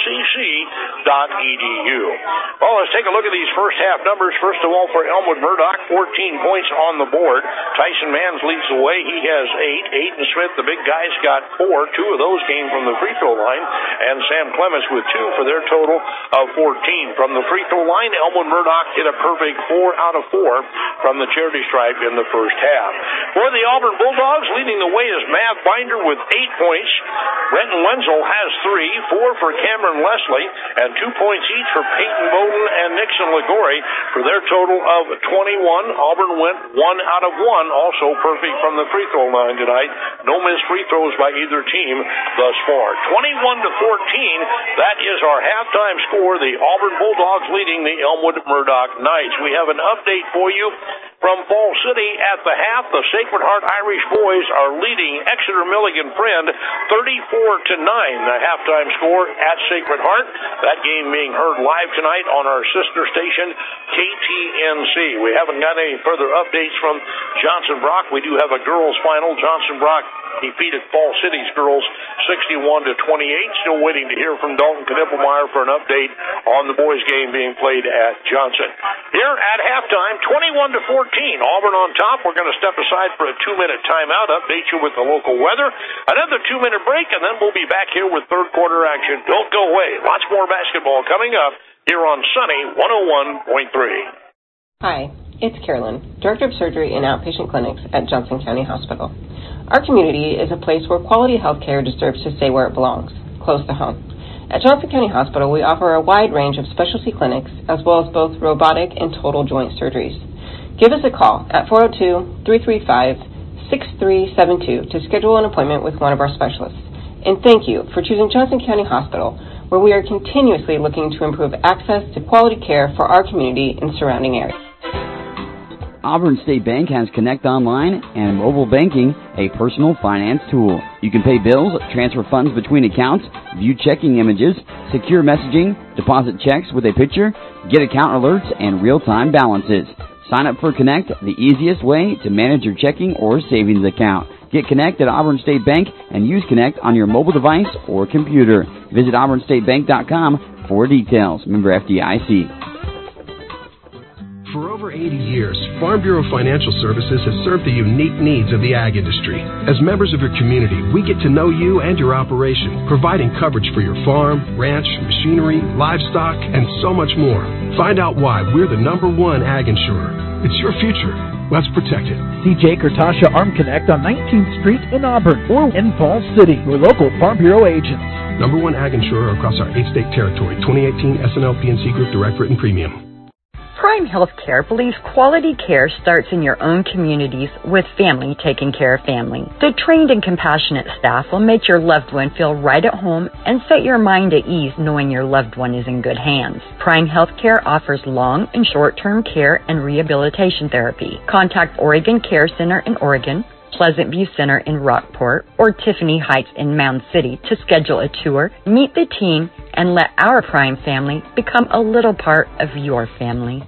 highlandcc.edu. Well, let's take a look at these first half numbers. First of all, for Elmwood Murdoch, 14 points on the board. Tyson Mans leads the way. He has 8. Aiden Smith, the big guy's got 4. 2 of those came from the free throw line, and Sam Clements with 2 for their total of 14. From the free throw line, Elmwood Murdoch hit a perfect 4 out of 4 from the charity stripe in the first half. For the Auburn Bulldogs, leading the way is Matt Binder with 8 points. Renton Wenzel has 3, 4 for Cameron Leslie, and 2 points each for Peyton Bowden and Nixon Ligori for their total of 21. Auburn went 1 out of 1, also perfect from the free throw line tonight. No missed free throws by either team thus far. 21-14, that is our halftime score. The Auburn Bulldogs leading the Elmwood Murdoch Knights. We have an update for you from Falls City at the half. The Sacred Heart Irish boys are leading Exeter Milligan Friend 34-9. The halftime score at Sacred Heart. That game being heard live tonight on our sister station, KTNC. We haven't got any further updates from Johnson Brock. We do have a girls' final. Johnson Brock defeated Falls City's girls 61-28. Still waiting to hear from Dalton Knippelmeyer for an update on the boys' game being played at Johnson. Here at halftime, 21-14. Auburn on top. We're going to step aside for a 2-minute timeout, update you with the local weather, another 2-minute break, and then we'll be back here with third quarter action. Don't go away. Lots more basketball coming up here on Sunny 101.3. Hi, it's Carolyn, Director of Surgery and Outpatient Clinics at Johnson County Hospital. Our community is a place where quality health care deserves to stay where it belongs, close to home. At Johnson County Hospital, we offer a wide range of specialty clinics as well as both robotic and total joint surgeries. Give us a call at 402-335-6372 to schedule an appointment with one of our specialists. And thank you for choosing Johnson County Hospital, where we are continuously looking to improve access to quality care for our community and surrounding areas. Auburn State Bank has Connect Online and mobile banking, a personal finance tool. You can pay bills, transfer funds between accounts, view checking images, secure messaging, deposit checks with a picture, get account alerts, and real-time balances. Sign up for Connect, the easiest way to manage your checking or savings account. Get Connect at Auburn State Bank and use Connect on your mobile device or computer. Visit auburnstatebank.com for details. Member FDIC. For over 80 years, Farm Bureau Financial Services has served the unique needs of the ag industry. As members of your community, we get to know you and your operation, providing coverage for your farm, ranch, machinery, livestock, and so much more. Find out why we're the #1 ag insurer. It's your future. Let's protect it. See Jake or Tasha Arm Connect on 19th Street in Auburn or in Falls City, your local Farm Bureau agents. #1 ag insurer across our 8-state territory. 2018 SNL PNC Group Direct Written Premium. Prime Healthcare believes quality care starts in your own communities with family taking care of family. The trained and compassionate staff will make your loved one feel right at home and set your mind at ease knowing your loved one is in good hands. Prime Healthcare offers long and short-term care and rehabilitation therapy. Contact Oregon Care Center in Oregon, Pleasant View Center in Rockport, or Tiffany Heights in Mound City to schedule a tour, meet the team, and let our Prime family become a little part of your family.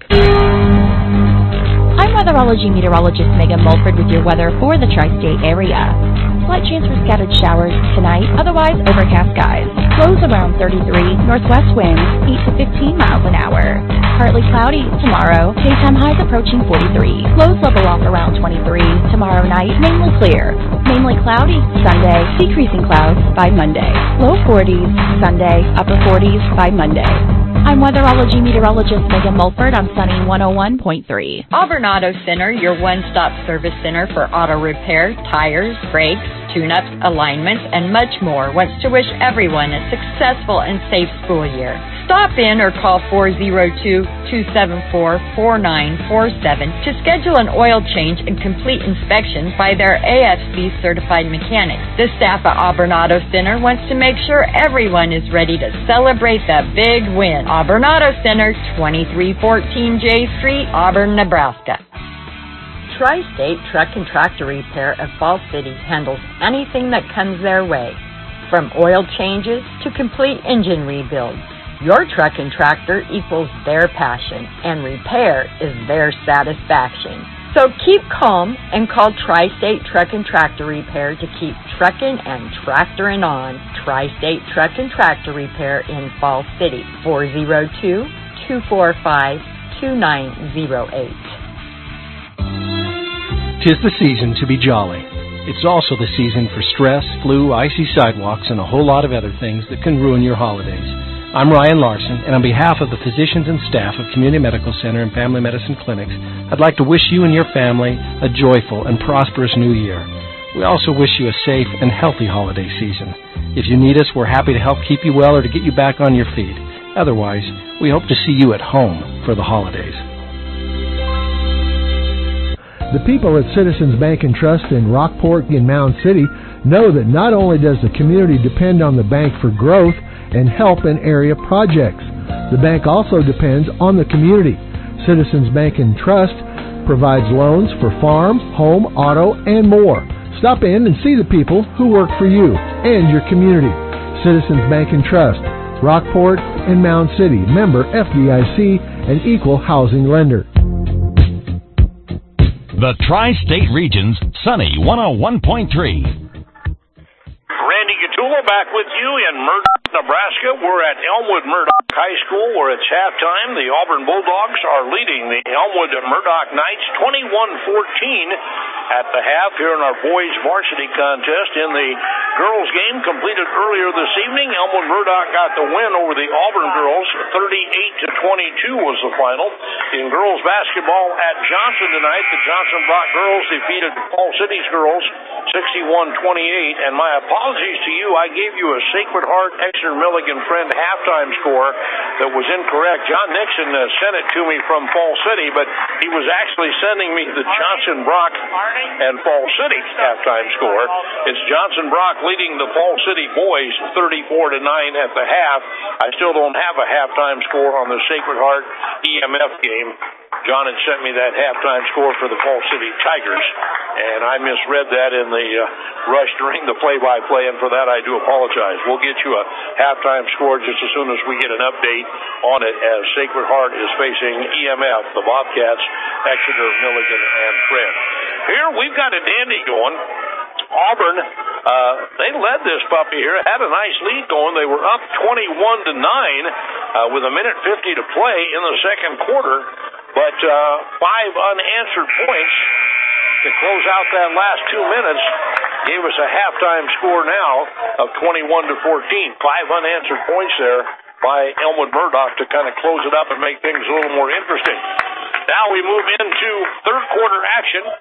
I'm weatherology meteorologist Megan Mulford with your weather for the tri-state area. Slight chance for scattered showers tonight, otherwise overcast skies. Lows around 33, northwest winds 8 to 15 miles an hour. Partly cloudy tomorrow, daytime highs approaching 43. Lows level off around 23. Tomorrow night, mainly clear. Mainly cloudy Sunday, decreasing clouds by Monday. Low 40s Sunday, upper 40s by Monday. I'm weatherology meteorologist Megan Mulford on Sunny 101.3. Auburn Auto Center, your one-stop service center for auto repair, tires, brakes, tune-ups, alignments, and much more, wants to wish everyone a successful and safe school year. Stop in or call 402-274-4947 to schedule an oil change and complete inspection by their AFC certified mechanics. The staff at Auburn Auto Center wants to make sure everyone is ready to celebrate that big win. Auburn Auto Center, 2314 J Street, Auburn, Nebraska. Tri-State Truck and Tractor Repair of Fall City handles anything that comes their way, from oil changes to complete engine rebuilds. Your truck and tractor equals their passion, and repair is their satisfaction. So keep calm and call Tri-State Truck and Tractor Repair to keep trucking and tractoring on. Tri-State Truck and Tractor Repair in Fall City, 402-245-2908. 'Tis the season to be jolly. It's also the season for stress, flu, icy sidewalks, and a whole lot of other things that can ruin your holidays. I'm Ryan Larson, and on behalf of the physicians and staff of Community Medical Center and Family Medicine Clinics, I'd like to wish you and your family a joyful and prosperous new year. We also wish you a safe and healthy holiday season. If you need us, we're happy to help keep you well or to get you back on your feet. Otherwise, we hope to see you at home for the holidays. The people at Citizens Bank and Trust in Rockport and Mound City know that not only does the community depend on the bank for growth and help in area projects, the bank also depends on the community. Citizens Bank and Trust provides loans for farm, home, auto, and more. Stop in and see the people who work for you and your community. Citizens Bank and Trust, Rockport and Mound City, member FDIC, and equal housing lender. The Tri-State Region's Sunny 101.3. Randy Gattulo back with you in Murdock, Nebraska. We're at Elmwood Murdock High School where it's halftime. The Auburn Bulldogs are leading the Elmwood Murdock Knights 21-14 at the half here in our boys varsity contest. In the girls game completed earlier this evening, Elmwood Murdock got the win over the Auburn girls. 38-22 was the final. In girls basketball at Johnson tonight, the Johnson Brock girls defeated Fall City's girls 61-28. And my apologies to you, I gave you a Sacred Heart Exeter Milligan Friend halftime score that was incorrect. John Nixon sent it to me from Fall City, but he was actually sending me the Johnson Brock and Fall City halftime score. It's Johnson Brock leading the Fall City boys 34-9 at the half. I still don't have a halftime score on the Sacred Heart EMF game. John had sent me that halftime score for the Fall City Tigers, and I misread that in the rush during the play-by-play, and for that I do apologize. We'll get you a halftime score just as soon as we get an update on it, as Sacred Heart is facing EMF, the Bobcats, Exeter, Milligan, and Friend. Here we've got a dandy going. Auburn, they led this puppy here, had a nice lead going. They were up 21-9 with 1:50 to play in the second quarter, but 5 unanswered points to close out that last 2 minutes gave us a halftime score now of 21-14. 5 unanswered points there by Elmwood Murdock to kind of close it up and make things a little more interesting. Now we move into third quarter action.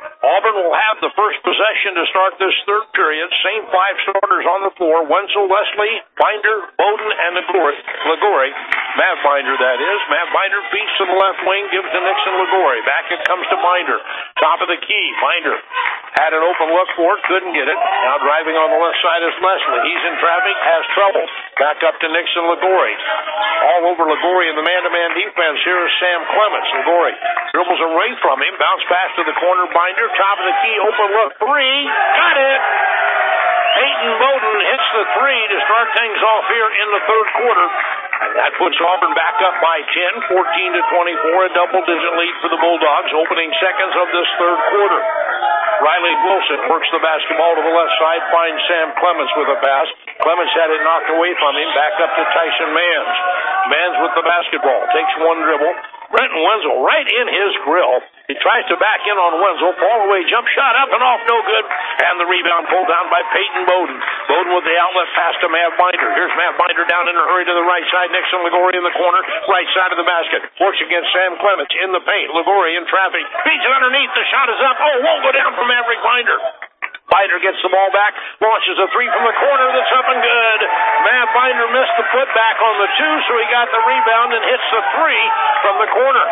Auburn will have the first possession to start this third period. Same five starters on the floor. Wenzel, Leslie, Binder, Bowden, and Liguori. Matt Binder, that is. Matt Binder feeds to the left wing, gives to Nixon Liguori. Back it comes to Binder. Top of the key. Binder had an open look for it, couldn't get it. Now driving on the left side is Leslie. He's in traffic, has trouble. Back up to Nixon Liguori. All over Liguori in the man-to-man defense. Here is Sam Clements. Liguori dribbles away from him. Bounce pass to the corner. Binder, top of the key, open look, three. Got it! Peyton Bowden hits the three to start things off here in the third quarter. And that puts Auburn back up by 10, 14-24, a double-digit lead for the Bulldogs, opening seconds of this third quarter. Riley Wilson works the basketball to the left side, finds Sam Clements with a pass. Clements had it knocked away from him, back up to Tyson Mans. Mans with the basketball, takes one dribble. Brenton Wenzel right in his grill. He tries to back in on Wenzel, fall away, jump shot up and off, no good. And the rebound pulled down by Peyton Bowden. Bowden with the outlet pass to Matt Binder. Here's Matt Binder down in a hurry to the right side. Nixon Liguori in the corner, right side of the basket. Works against Sam Clements in the paint. Liguori in traffic. Beats it underneath. The shot is up. Oh, won't go down for Maverick Binder. Binder gets the ball back, launches a three from the corner that's up and good. Matt Binder missed the putback on the two, so he got the rebound and hits the three from the corner.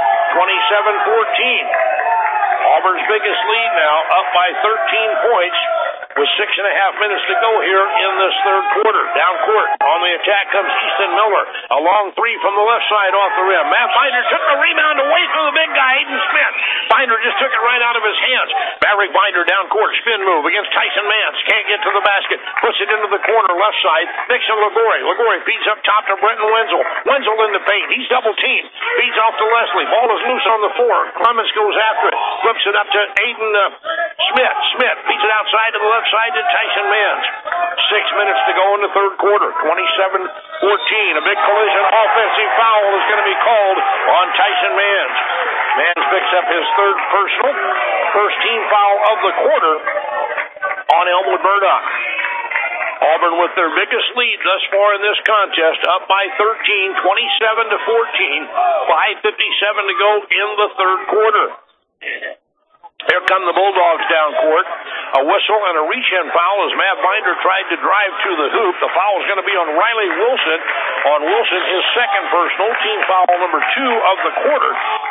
27-14. Auburn's biggest lead now, up by 13 points. With 6.5 minutes to go here in this third quarter. Down court. On the attack comes Easton Miller. A long three from the left side off the rim. Matt Binder took the rebound away from the big guy, Aiden Smith. Binder just took it right out of his hands. Maverick Binder down court. Spin move against Tyson Mans. Can't get to the basket. Puts it into the corner left side. Nixon Liguori. Liguori feeds up top to Brenton Wenzel. Wenzel in the paint. He's double teamed. Feeds off to Leslie. Ball is loose on the floor. Clements goes after it. Flips it up to Aiden Smith. Smith feeds it outside to the left side to Tyson Mans. 6 minutes to go in the third quarter. 27-14. A big collision. Offensive foul is going to be called on Tyson Mans. Mans picks up his third personal. First team foul of the quarter on Elmwood Murdoch. Auburn with their biggest lead thus far in this contest, up by 13, 27-14. 5:57 to go in the third quarter. Here come the Bulldogs down court. A whistle and a reach-in foul as Matt Binder tried to drive to the hoop. The foul is going to be on Riley Wilson. On Wilson, his second personal, team foul number 2 of the quarter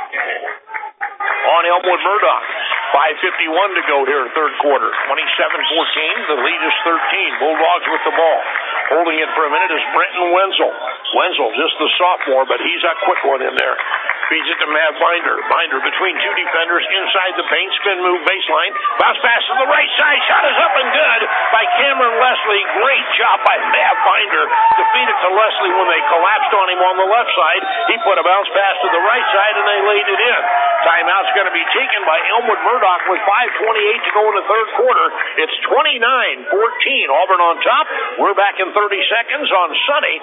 on Elmwood Murdoch. 5:51 to go here, third quarter. 27-14. The lead is 13. Bulldogs with the ball. Holding it for a minute is Brenton Wenzel. Wenzel, just the sophomore, but he's a quick one in there. Feeds it to Matt Binder. Binder between two defenders inside the paint. Spin move baseline. Bounce pass to the right side. Shot is up and good by Cameron Leslie. Great job by Matt Binder to feed it to Leslie when they collapsed on him on the left side. He put a bounce pass to the right side and they laid it in. Timeout's going to be taken by Elmwood Murdoch with 5:28 to go in the third quarter. It's 29-14. Auburn on top. We're back in 30 seconds on Sunny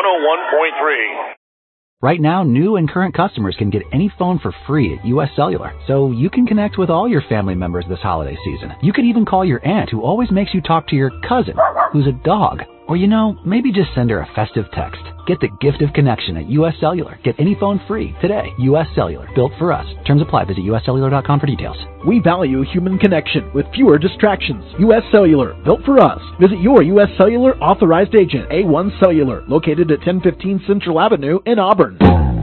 101.3. Right now, new and current customers can get any phone for free at U.S. Cellular, so you can connect with all your family members this holiday season. You could even call your aunt, who always makes you talk to your cousin, who's a dog. Or, maybe just send her a festive text. Get the gift of connection at U.S. Cellular. Get any phone free today. U.S. Cellular. Built for us. Terms apply. Visit uscellular.com for details. We value human connection with fewer distractions. U.S. Cellular. Built for us. Visit your U.S. Cellular authorized agent, A1 Cellular, located at 1015 Central Avenue in Auburn.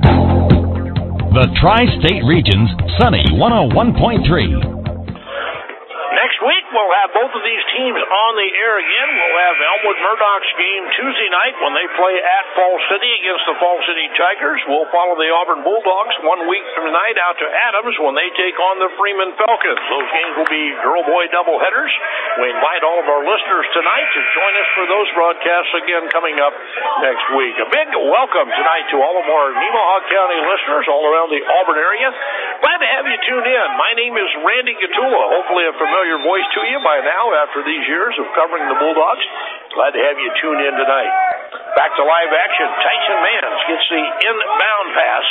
The Tri-State Region's Sunny 101.3. Next week, we'll have both of these teams on the air again. We'll have Elmwood Murdoch's game Tuesday night when they play at Falls City against the Falls City Tigers. We'll follow the Auburn Bulldogs 1 week from tonight out to Adams when they take on the Freeman Falcons. Those games will be girl-boy doubleheaders. We invite all of our listeners tonight to join us for those broadcasts again coming up next week. A big welcome tonight to all of our Nemaha County listeners all around the Auburn area. Glad to have you tune in. My name is Randy Gatula. Hopefully a familiar voice to you by now after these years of covering the Bulldogs. Glad to have you tune in tonight. Back to live action. Tyson Mans gets the inbound pass.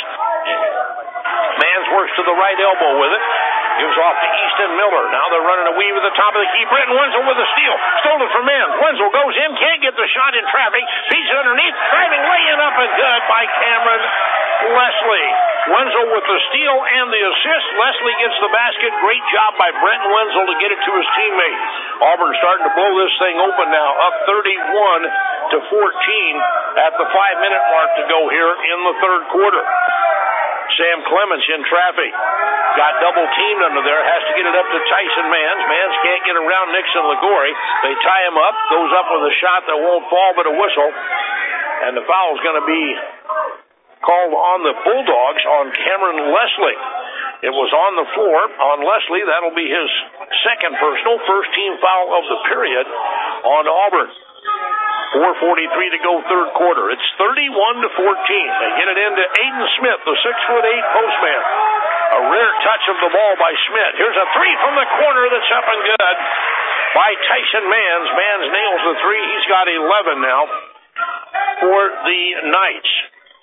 Mans works to the right elbow with it. Gives off to Easton Miller. Now they're running a weave at the top of the key. Brenton Wenzel with a steal. Stole it from Mans. Wenzel goes in. Can't get the shot in traffic. Feeds it underneath. Driving way in up and good by Cameron Leslie. Wenzel with the steal and the assist. Leslie gets the basket. Great job by Brenton Wenzel to get it to his teammate. Auburn starting to blow this thing open now, up 31-14 at the 5-minute mark to go here in the third quarter. Sam Clements in traffic. Got double teamed under there. Has to get it up to Tyson Mans. Mans can't get around Nixon Ligori. They tie him up. Goes up with a shot that won't fall but a whistle. And the foul is going to be called on the Bulldogs on Cameron Leslie. It was on the floor on Leslie. That'll be his second personal. First team foul of the period on Auburn. 4:43 to go third quarter. It's 31-14. They get it into Aiden Smith, the 6'8" postman. A rare touch of the ball by Smith. Here's a three from the corner that's up and good by Tyson Mans. Mans nails the three. He's got 11 now for the Knights.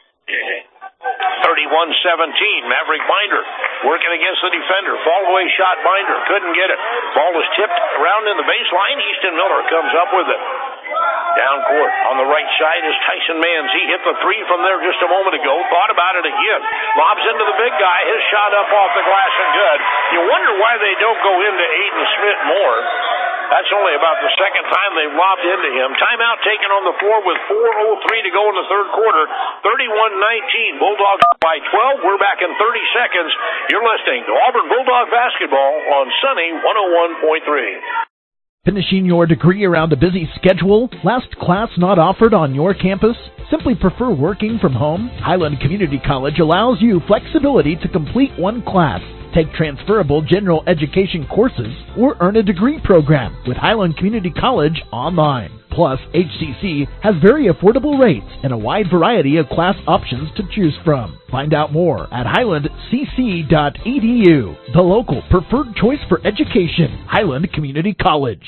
31-17. Maverick Binder working against the defender. Fall away shot Binder. Couldn't get it. Ball is tipped around in the baseline. Easton Miller comes up with it. Down court on the right side is Tyson Mans. He hit the three from there just a moment ago. Thought about it again. Lobs into the big guy. His shot up off the glass and good. You wonder why they don't go into Aiden Smith more. That's only about the second time they've lobbed into him. Timeout taken on the floor with 4:03 to go in the third quarter. 31-19. Bulldogs by 12. We're back in 30 seconds. You're listening to Auburn Bulldog Basketball on Sunny 101.3. Finishing your degree around a busy schedule? Last class not offered on your campus? Simply prefer working from home? Highland Community College allows you flexibility to complete one class, take transferable general education courses, or earn a degree program with Highland Community College online. Plus, HCC has very affordable rates and a wide variety of class options to choose from. Find out more at highlandcc.edu, the local preferred choice for education, Highland Community College.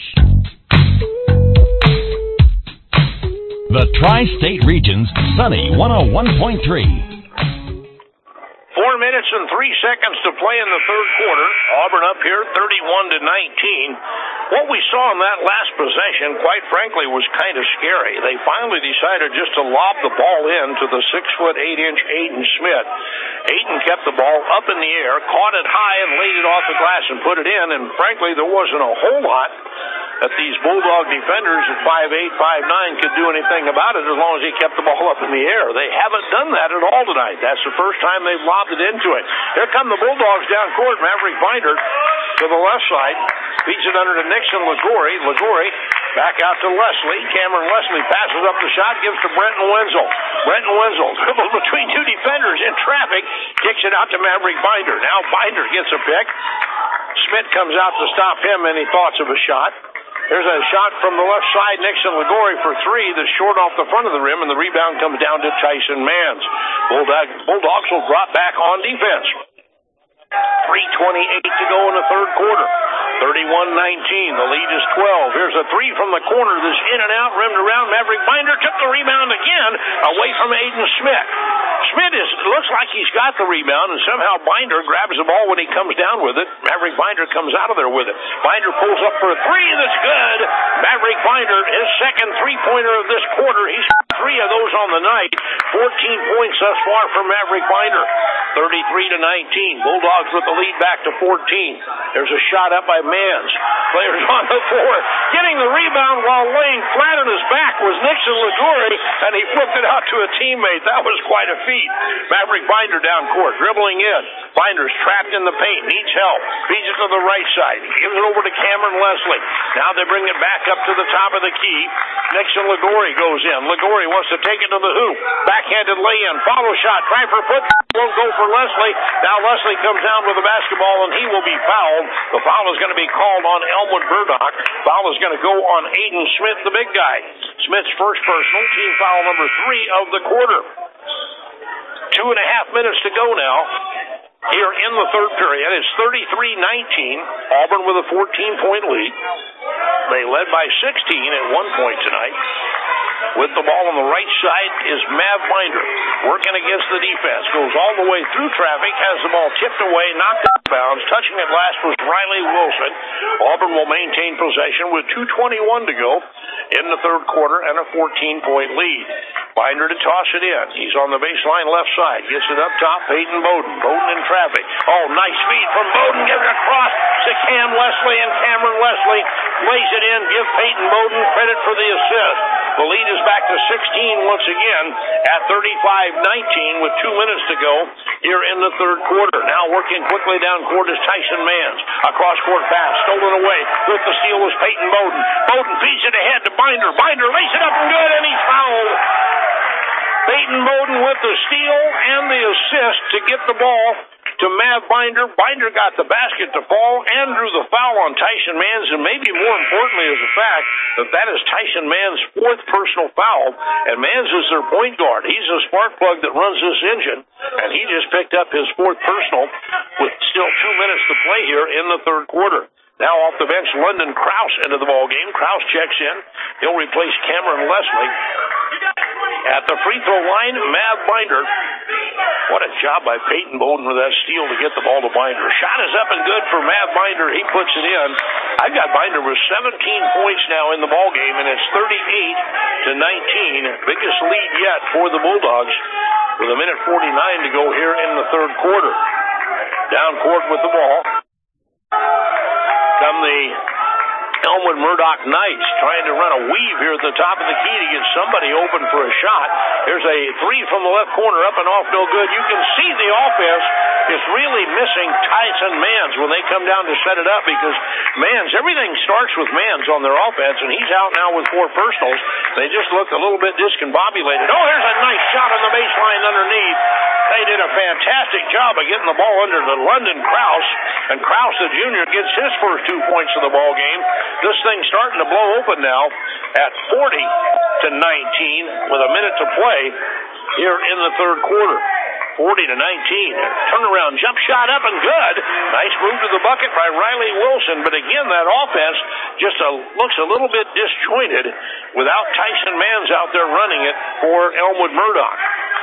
The Tri-State Region's Sunny 101.3. 4 minutes and 3 seconds to play in the third quarter. Auburn up here 31-19. What we saw in that last possession, quite frankly, was kind of scary. They finally decided just to lob the ball in to the 6'8" Aiden Smith. Aiden kept the ball up in the air, caught it high and laid it off the glass and put it in, and frankly, there wasn't a whole lot that these Bulldog defenders at 5'8", 5'9" could do anything about it as long as he kept the ball up in the air. They haven't done that at all tonight. That's the first time they've lobbed it into it. Here come the Bulldogs down court. Maverick Binder to the left side. Feeds it under to Nixon Ligori. Ligori back out to Leslie. Cameron Leslie passes up the shot, gives to Brenton Wenzel. Brenton Wenzel dribbles between two defenders in traffic, kicks it out to Maverick Binder. Now Binder gets a pick. Smith comes out to stop him. Any thoughts of a shot? There's a shot from the left side. Nixon Ligori for three. That's short off the front of the rim, and the rebound comes down to Tyson Mans. Bulldogs will drop back on defense. 3:28 to go in the third quarter. 31-19. The lead is 12. Here's a three from the corner. This in and out, rimmed around. Maverick Binder took the rebound again away from Aiden Smith. Smith looks like he's got the rebound, and somehow Binder grabs the ball when he comes down with it. Maverick Binder comes out of there with it. Binder pulls up for a three that's good. Maverick Binder, his second three-pointer of this quarter. He's got three of those on the night. 14 points thus far for Maverick Binder. 33-19. Bulldogs with the lead back to 14. There's a shot up by Mans. Players on the floor. Getting the rebound while laying flat on his back was Nixon Ligori, and he flipped it out to a teammate. That was quite a feat. Maverick Binder down court, dribbling in. Binder's trapped in the paint, needs help. Feeds it to the right side. Gives it over to Cameron Leslie. Now they bring it back up to the top of the key. Nixon Ligori goes in. Ligori wants to take it to the hoop. Backhanded lay-in. Follow shot. Try for put. Won't go for Leslie. Now Leslie comes down with the basketball, and he will be fouled. The foul is going to be called on Elmwood Burdock. Foul is going to go on Aiden Smith, the big guy. Smith's first personal, team foul number 3 of the quarter. 2.5 minutes to go now here in the third period. It's 33-19. Auburn with a 14-point lead. They led by 16 at one point tonight. With the ball on the right side is Mav Binder, working against the defense. Goes all the way through traffic, has the ball tipped away, knocked out of bounds. Touching it last was Riley Wilson. Auburn will maintain possession with 2:21 to go in the third quarter and a 14-point lead. Binder to toss it in. He's on the baseline left side. Gets it up top. Peyton Bowden. Bowden in traffic. Oh, nice feed from Bowden. Gives it across to Cam Leslie, and Cameron Leslie lays it in. Give Peyton Bowden credit for the assist. The lead is back to 16 once again at 35-19 with 2 minutes to go here in the third quarter. Now working quickly down court is Tyson Mans. A cross-court pass stolen away. With the steal was Peyton Bowden. Bowden feeds it ahead to Binder. Binder lays it up and good, and he's fouled. Peyton Bowden with the steal and the assist to get the ball to Mav Binder. Binder got the basket to fall and drew the foul on Tyson Mans, and maybe more importantly is the fact that is Tyson Mans' fourth personal foul, and Mans is their point guard. He's a spark plug that runs this engine, and he just picked up his fourth personal with still 2 minutes to play here in the third quarter. Now off the bench, London Krause into the ball game. Krause checks in. He'll replace Cameron Leslie. At the free throw line, Mav Binder. What a job by Peyton Bowden with that steal to get the ball to Binder. Shot is up and good for Mav Binder. He puts it in. I've got Binder with 17 points now in the ball game, and it's 38-19. Biggest lead yet for the Bulldogs with 1:49 to go here in the third quarter. Down court with the ball come the Elmwood Murdoch Knights, trying to run a weave here at the top of the key to get somebody open for a shot. Here's a three from the left corner, up and off, no good. You can see the offense is really missing Tyson Mans when they come down to set it up, because Mans, everything starts with Mans on their offense, and he's out now with 4 personals. They just look a little bit discombobulated. Oh, there's a nice shot on the baseline underneath. They did a fantastic job of getting the ball under to London Krause, and Krause, the junior, gets his first 2 points of the ball game. This thing's starting to blow open now at 40-19 with a minute to play here in the third quarter. 40-19. Turnaround jump shot up and good. Nice move to the bucket by Riley Wilson, but again, that offense just looks a little bit disjointed without Tyson Mans out there running it for Elmwood Murdoch.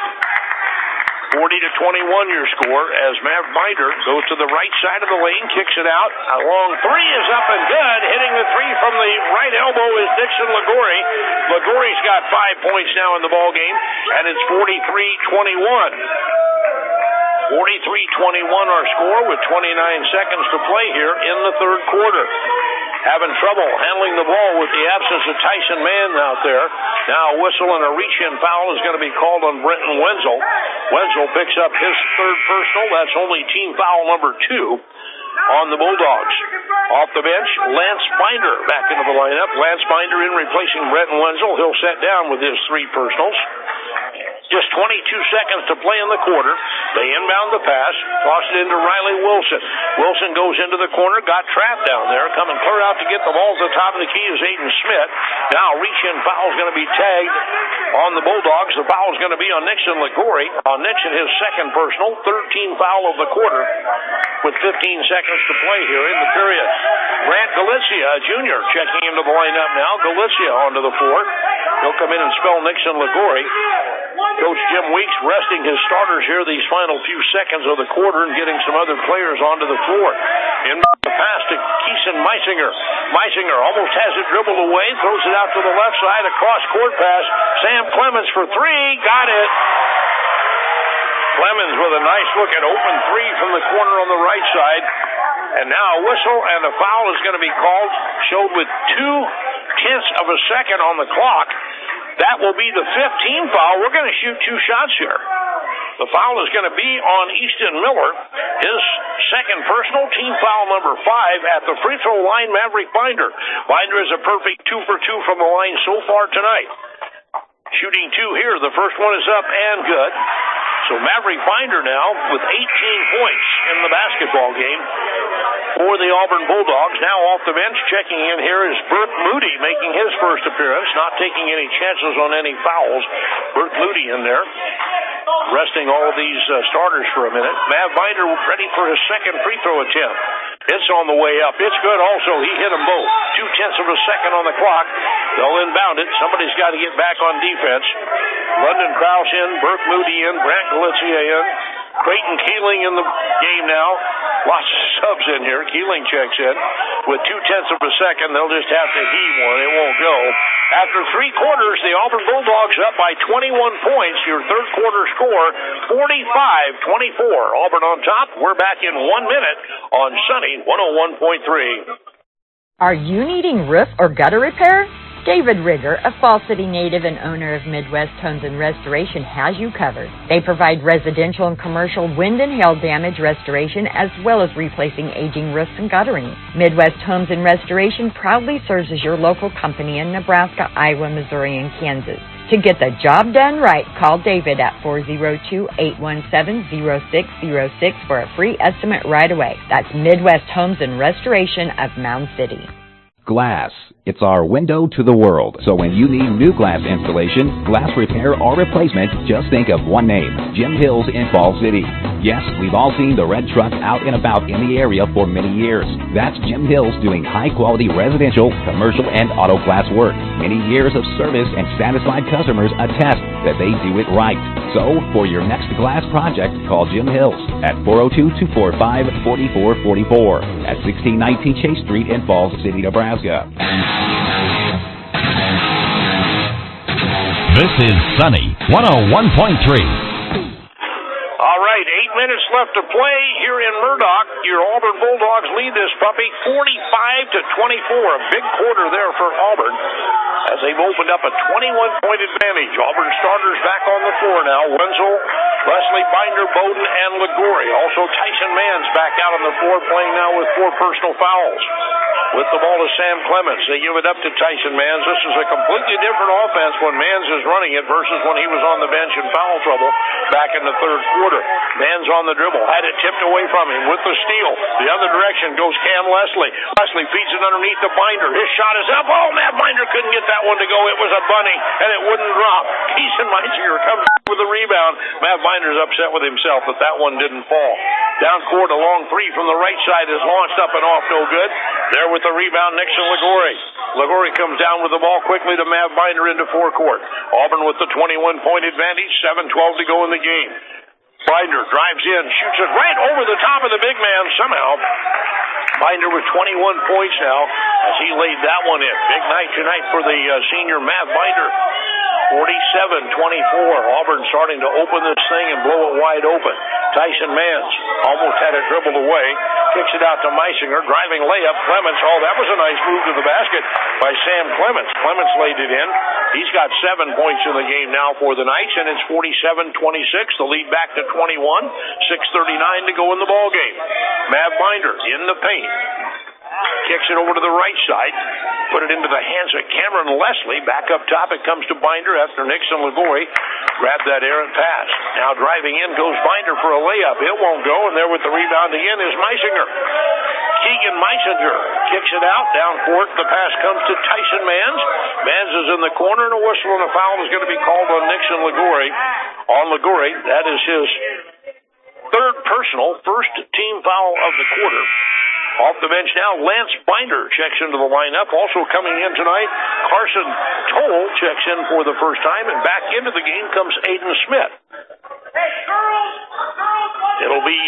40-21 your score as Mav Binder goes to the right side of the lane, kicks it out. A long three is up and good. Hitting the three from the right elbow is Dixon Liguori. Liguori's got 5 points now in the ball game, and it's 43-21. 43-21 our score with 29 seconds to play here in the third quarter. Having trouble handling the ball with the absence of Tyson Mans out there. Now a whistle and a reach-in foul is going to be called on Brenton Wenzel. Wenzel picks up his third personal. That's only team foul number 2 on the Bulldogs. Off the bench, Lance Binder back into the lineup. Lance Binder in replacing Brenton Wenzel. He'll set down with his 3 personals. Just 22 seconds to play in the quarter. They inbound the pass, toss it into Riley Wilson. Wilson goes into the corner, got trapped down there. Coming clear out to get the ball to the top of the key is Aiden Smith. Now reach-in foul is going to be tagged on the Bulldogs. The foul is going to be on Nixon Liguori. On Nixon, his second personal, 13 foul of the quarter with 15 seconds to play here in the period. Grant Galizia, a junior, checking into the lineup now. Galizia onto the floor. He'll come in and spell Nixon Liguori. Coach Jim Weeks resting his starters here these final few seconds of the quarter and getting some other players onto the floor. In the pass to Keeson Meisinger. Meisinger almost has it dribbled away, throws it out to the left side, a cross-court pass. Sam Clemens for 3, got it. Clemens with a nice looking open 3 from the corner on the right side. And now a whistle, and the foul is going to be called, showed with 0.2 of a second on the clock. That will be the 15th foul. We're going to shoot 2 shots here. The foul is going to be on Easton Miller. His second personal, team foul number 5 at the free throw line, Maverick Binder. Binder is a perfect 2 for 2 from the line so far tonight. Shooting 2 here. The first one is up and good. So Maverick Binder now with 18 points in the basketball game for the Auburn Bulldogs. Now off the bench, checking in here is Bert Moody, making his first appearance, not taking any chances on any fouls. Bert Moody in there, resting all of these starters for a minute. Mav Binder ready for his second free throw attempt. It's on the way up. It's good also. He hit them both. 0.2 of a second on the clock. They'll inbound it. Somebody's got to get back on defense. London Krause in, Burke Moody in, Brant Galizia in. Creighton Keeling in the game now. Lots of subs in here. Keeling checks in. With 0.2 of a second, they'll just have to heave one. It won't go. After 3 quarters, the Auburn Bulldogs up by 21 points. Your third quarter score, 45-24. Auburn on top. We're back in 1 minute on Sunny 101.3. Are you needing roof or gutter repair? David Rigger, a Fall City native and owner of Midwest Homes and Restoration, has you covered. They provide residential and commercial wind and hail damage restoration as well as replacing aging roofs and guttering. Midwest Homes and Restoration proudly serves as your local company in Nebraska, Iowa, Missouri, and Kansas. To get the job done right, call David at 402-817-0606 for a free estimate right away. That's Midwest Homes and Restoration of Mound City. Glass. It's our window to the world. So when you need new glass installation, glass repair, or replacement, just think of one name, Jim Hills in Fall City. Yes, we've all seen the red truck out and about in the area for many years. That's Jim Hills doing high-quality residential, commercial, and auto glass work. Many years of service and satisfied customers attest that they do it right. So, for your next glass project, call Jim Hills at 402-245-4444 at 1619 Chase Street in Falls City, Nebraska. This is Sunny 101.3. All right, 8 minutes left to play here in Murdoch. Your Auburn Bulldogs lead this puppy 45-24. A big quarter there for Auburn as they've opened up a 21-point advantage. Auburn starters back on the floor now. Wenzel, Leslie, Binder, Bowden, and Ligori. Also Tyson Mans back out on the floor playing now with 4 personal fouls. With the ball to Sam Clements. They give it up to Tyson Mans. This is a completely different offense when Mans is running it versus when he was on the bench in foul trouble back in the third quarter. Mans on the dribble. Had it tipped away from him with the steal. The other direction goes Cam Leslie. Leslie feeds it underneath the Binder. His shot is up. Oh, Matt Binder couldn't get that one to go. It was a bunny, and it wouldn't drop. Keeson Meisinger comes with the rebound. Matt Binder's upset with himself that that one didn't fall. Down court, a long three from the right side is launched up and off, no good. There with the rebound, Nixon Ligori. Ligori comes down with the ball quickly to Matt Binder into forecourt. Auburn with the 21-point advantage, 7:12 to go in the game. Binder drives in, shoots it right over the top of the big man somehow. Binder with 21 points now as he laid that one in. Big night tonight for the senior Matt Binder. 47-24. Auburn starting to open this thing and blow it wide open. Tyson Mans almost had it dribbled away. Kicks it out to Meisinger. Driving layup. Clements. Oh, that was a nice move to the basket by Sam Clements. Clements laid it in. He's got 7 points in the game now for the Knights, and it's 47-26. The lead back to 21. 6:39 to go in the ball game. Matt Binder in the paint. Kicks it over to the right side. Put it into the hands of Cameron Leslie. Back up top, it comes to Binder after Nixon Ligori grabbed that errant pass. Now driving in goes Binder for a layup. It won't go, and there with the rebound again is Meisinger. Keegan Meisinger kicks it out. Down court, the pass comes to Tyson Mans. Mans is in the corner, and a whistle and a foul is going to be called on Nixon Ligori. On Ligori, that is his third personal, first team foul of the quarter. Off the bench now, Lance Binder checks into the lineup. Also coming in tonight, Carson Toll checks in for the first time, and back into the game comes Aiden Smith. It'll be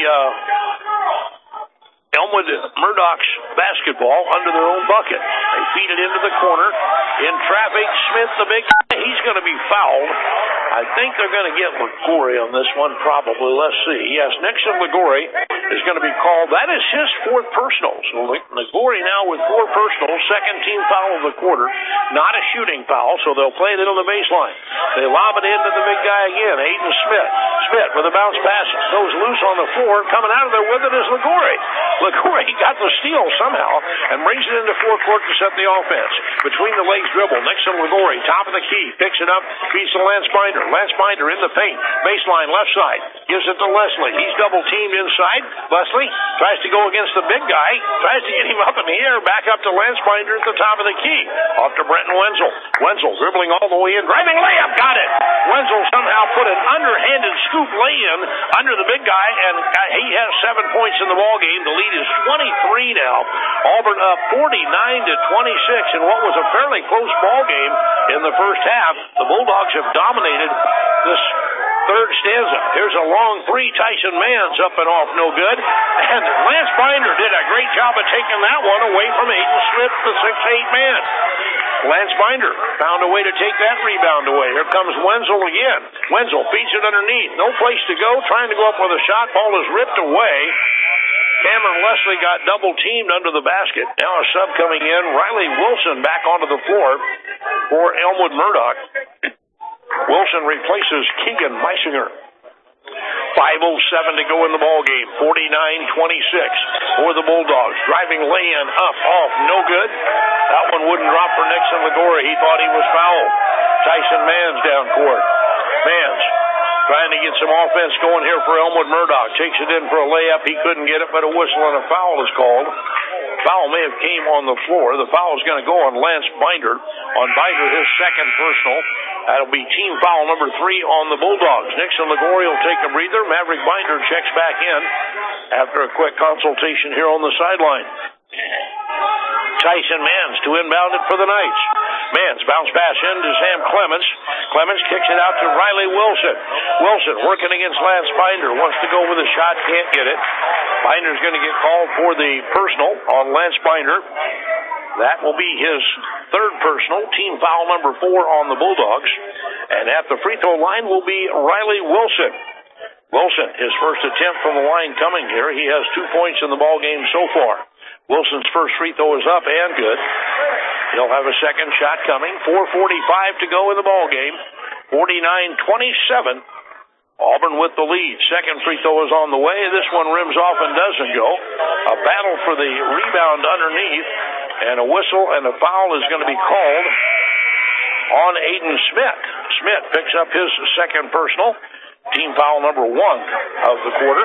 Elmwood Murdoch's basketball under their own bucket. They feed it into the corner. In traffic, Smith, the big guy, he's going to be fouled. I think they're going to get Ligori on this one, probably. Let's see. Yes, Nixon Ligori is going to be called. That is his fourth personal. So Ligori now with 4 personals, second team foul of the quarter. Not a shooting foul, so they'll play it on the baseline. They lob it into the big guy again, Aiden Smith. Smith with a bounce pass, goes loose on the floor. Coming out of there with it is Ligori. Ligori got the steal somehow and brings it into forecourt to set the offense. Between the legs dribble, Nixon Ligori, top of the key, picks it up, feeds to Lance Binder. Lance Binder in the paint, baseline left side, gives it to Leslie. He's double teamed inside. Leslie tries to go against the big guy, tries to get him up in the air, back up to Lance Binder at the top of the key. Off to Brenton Wenzel. Wenzel dribbling all the way in, driving layup, got it. Wenzel somehow put an underhanded scoop lay-in under the big guy, and he has 7 points in the ball game. The lead is 23 now Auburn up 49-26 in what was a fairly close ball game in the first half. The Bulldogs have dominated this third stanza. Here's a long three. Tyson Mans up and off, no good. And Lance Binder did a great job of taking that one away from Aiden Smith, the 6'8" man. Lance Binder found a way to take that rebound away. Here comes Wenzel again. Wenzel feeds it underneath. No place to go. Trying to go up with a shot. Ball is ripped away. Cameron Leslie got double-teamed under the basket. Now a sub coming in. Riley Wilson back onto the floor for Elmwood Murdoch. Wilson replaces Keegan Meisinger. 5:07 to go in the ball game. 49-26 for the Bulldogs. Driving lay-in, up, off, no good. That one wouldn't drop for Nixon Lagora. He thought he was fouled. Tyson Mans down court. Mans trying to get some offense going here for Elmwood Murdoch. Takes it in for a layup. He couldn't get it, but a whistle and a foul is called. Foul may have came on the floor. The foul is going to go on Lance Binder. On Binder, his second personal. That'll be team foul number 3 on the Bulldogs. Nixon Lagori will take a breather. Maverick Binder checks back in after a quick consultation here on the sideline. Tyson Mans to inbound it for the Knights. Mans bounce pass into Sam Clements. Clements kicks it out to Riley Wilson. Wilson working against Lance Binder. Wants to go with a shot, can't get it. Binder's going to get called for the personal on Lance Binder. That will be his third personal. Team foul number 4 on the Bulldogs. And at the free throw line will be Riley Wilson. Wilson, his first attempt from the line coming here. He has 2 points in the ball game so far. Wilson's first free throw is up and good. He'll have a second shot coming. 4:45 to go in the ball game. 49-27. Auburn with the lead. Second free throw is on the way. This one rims off and doesn't go. A battle for the rebound underneath. And a whistle and a foul is going to be called on Aiden Smith. Smith picks up his second personal. Team foul number 1 of the quarter.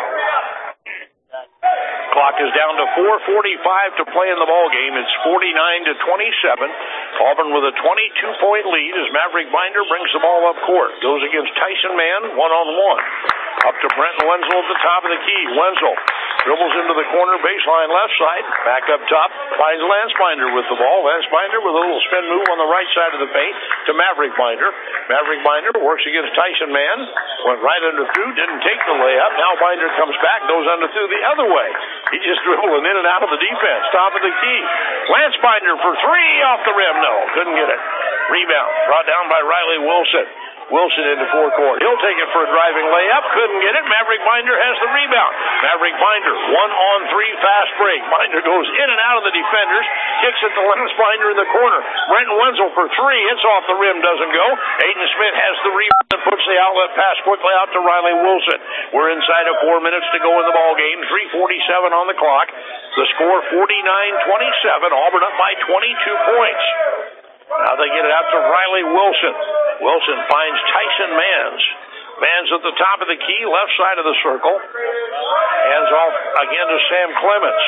Clock is down to 4:45 to play in the ball game. It's 49-27. Auburn with a 22-point lead as Maverick Binder brings the ball up court. Goes against Tyson Mann, one-on-one. Up to Brenton Wenzel at the top of the key. Wenzel dribbles into the corner, baseline left side. Back up top, finds Lance Binder with the ball. Lance Binder with a little spin move on the right side of the paint to Maverick Binder. Maverick Binder works against Tyson Mann. Went right under through, didn't take the layup. Now Binder comes back, goes under through the other way. He just dribbling in and out of the defense. Top of the key. Lance Binder for 3 off the rim. No, couldn't get it. Rebound brought down by Riley Wilson. Wilson into forecourt. He'll take it for a driving layup. Couldn't get it. Maverick Binder has the rebound. Maverick Binder, 1-on-3 fast break. Binder goes in and out of the defenders. Kicks it to Lance Binder in the corner. Brenton Wenzel for 3. It's off the rim. Doesn't go. Aiden Smith has the rebound and puts the outlet pass quickly out to Riley Wilson. We're inside of 4 minutes to go in the ball game. 3:47 on the clock. The score 49-27. Auburn up by 22 points. Now they get it out to Riley Wilson. Wilson finds Tyson Mans. Mans at the top of the key, left side of the circle. Hands off again to Sam Clements,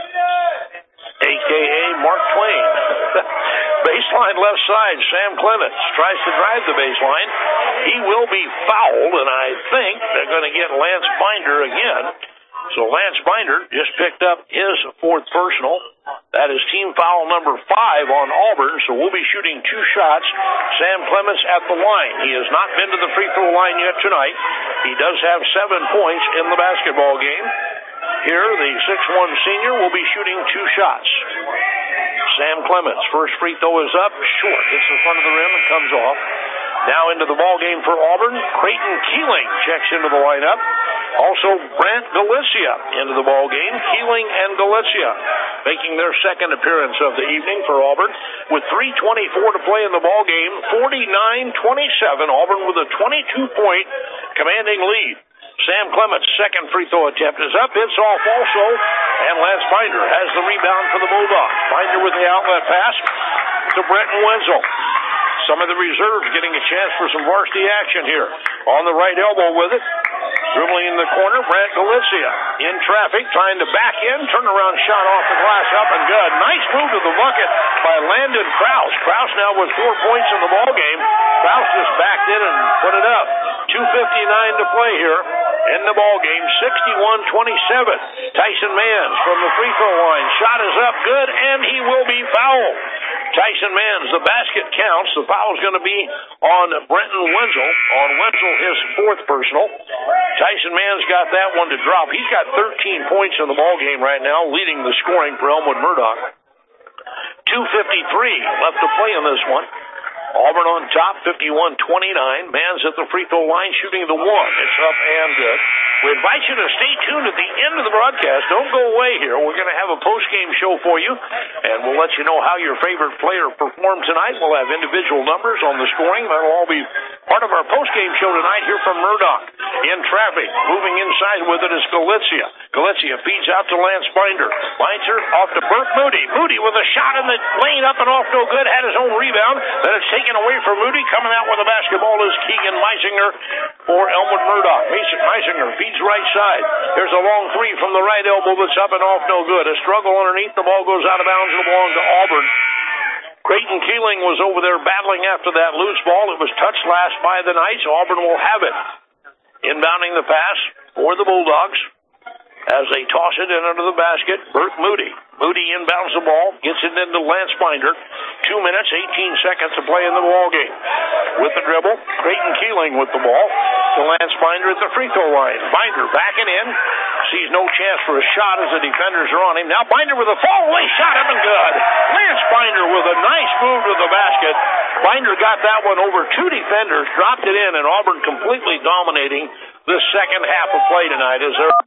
a.k.a. Mark Twain. Baseline left side, Sam Clements tries to drive the baseline. He will be fouled, and I think they're going to get Lance Binder again. So Lance Binder just picked up his 4th personal. That is team foul number 5 on Auburn, so we'll be shooting 2 shots. Sam Clements at the line. He has not been to the free throw line yet tonight. He does have 7 points in the basketball game. Here, the 6'1" senior will be shooting 2 shots. Sam Clements, first free throw is up, short. Hits the front of the rim and comes off. Now into the ball game for Auburn. Creighton Keeling checks into the lineup. Also, Brant Galicia into the ball game. Keeling and Galicia making their second appearance of the evening for Auburn. With 3:24 to play in the ball game, 49-27. Auburn with a 22-point commanding lead. Sam Clements' second free throw attempt is up. It's off also. And Lance Binder has the rebound for the Bulldogs. Binder with the outlet pass to Brenton Wenzel. Some of the reserves getting a chance for some varsity action here. On the right elbow with it. Dribbling in the corner, Brant Galicia. In traffic, trying to back in. Turnaround shot off the glass, up and good. Nice move to the bucket by Landon Krause. Krause now with 4 points in the ball game. Krause just backed in and put it up. 2:59 to play here in the ball game. 61-27. Tyson Mans from the free throw line. Shot is up good, and he will be fouled. Tyson Mans, the basket counts. The foul's going to be on Brenton Wenzel. On Wenzel, his fourth personal. Tyson Mans got that one to drop. He's got 13 points in the ball game right now, leading the scoring for Elmwood Murdoch. 2:53 left to play in this one. Auburn on top, 51-29. Mans at the free throw line, shooting the one. It's up and good. We invite you to stay tuned at the end of the broadcast. Don't go away here. We're going to have a post-game show for you, and we'll let you know how your favorite player performed tonight. We'll have individual numbers on the scoring. That'll all be part of our post-game show tonight here from Murdoch. In traffic, moving inside with it is Galizia. Galizia feeds out to Lance Binder. Binder off to Burt Moody. Moody with a shot in the lane, up and off, no good. Had his own rebound. Then it's taken away from Moody. Coming out with the basketball is Keegan Meisinger for Elmwood Murdoch. Meisinger feeds right side. There's a long three from the right elbow that's up and off, no good. A struggle underneath. The ball goes out of bounds. It'll belong to Auburn. Creighton Keeling was over there battling after that loose ball. It was touched last by the Knights. Auburn will have it. Inbounding the pass for the Bulldogs as they toss it in under the basket. Burt Moody. Moody inbounds the ball, gets it into Lance Binder. 2 minutes, 18 seconds to play in the ball game. With the dribble, Creighton Keeling with the ball to Lance Binder at the free throw line. Binder backing in, sees no chance for a shot as the defenders are on him. Now Binder with a fall-away shot, up and good. Lance Binder with a nice move to the basket. Binder got that one over two defenders, dropped it in, and Auburn completely dominating the second half of play tonight as they're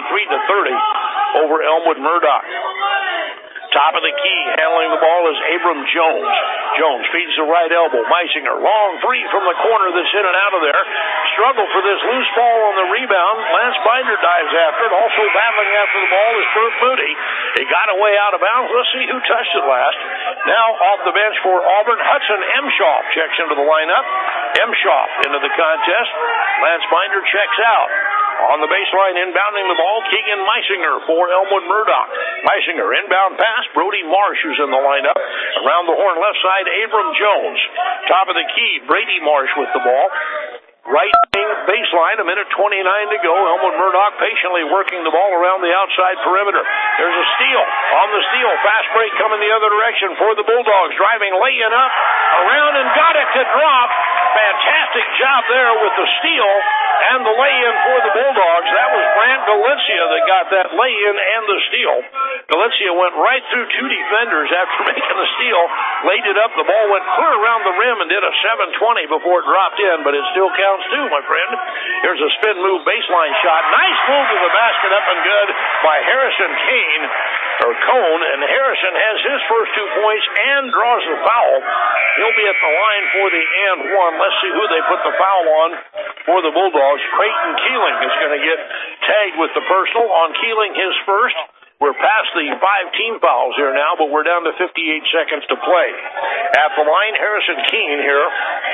53-30 over Elmwood Murdoch. Top of the key, handling the ball is Abram Jones. Jones feeds the right elbow. Meisinger, long three from the corner that's in and out of there. Struggle for this loose ball on the rebound. Lance Binder dives after it. Also battling after the ball is Burt Moody. He got away out of bounds. Let's see who touched it last. Now off the bench for Auburn, Hudson Emshoff checks into the lineup. Emshoff into the contest. Lance Binder checks out. On the baseline, inbounding the ball, Keegan Meisinger for Elmwood Murdoch. Meisinger, inbound pass, Brody Marsh who's in the lineup. Around the horn, left side, Abram Jones. Top of the key, Brady Marsh with the ball. Right baseline, 1:29 to go. Elmwood Murdoch patiently working the ball around the outside perimeter. There's a steal. On the steal, fast break coming the other direction for the Bulldogs. Driving, laying up, around and got it to drop. Fantastic job there with the steal and the lay-in for the Bulldogs. That was Brant Galizia that got that lay-in and the steal. Galizia went right through two defenders after making the steal, laid it up. The ball went clear around the rim and did a 720 before it dropped in, but it still counts too, my friend. Here's a spin move baseline shot. Nice move to the basket, up and good by Harrison Cone, and Harrison has his first 2 points and draws the foul. He'll be at the line for the and one. Let's see who they put the foul on for the Bulldogs. Creighton Keeling is going to get tagged with the personal on Keeling, his first. We're past the 5 team fouls here now, but we're down to 58 seconds to play. At the line, Harrison Keene here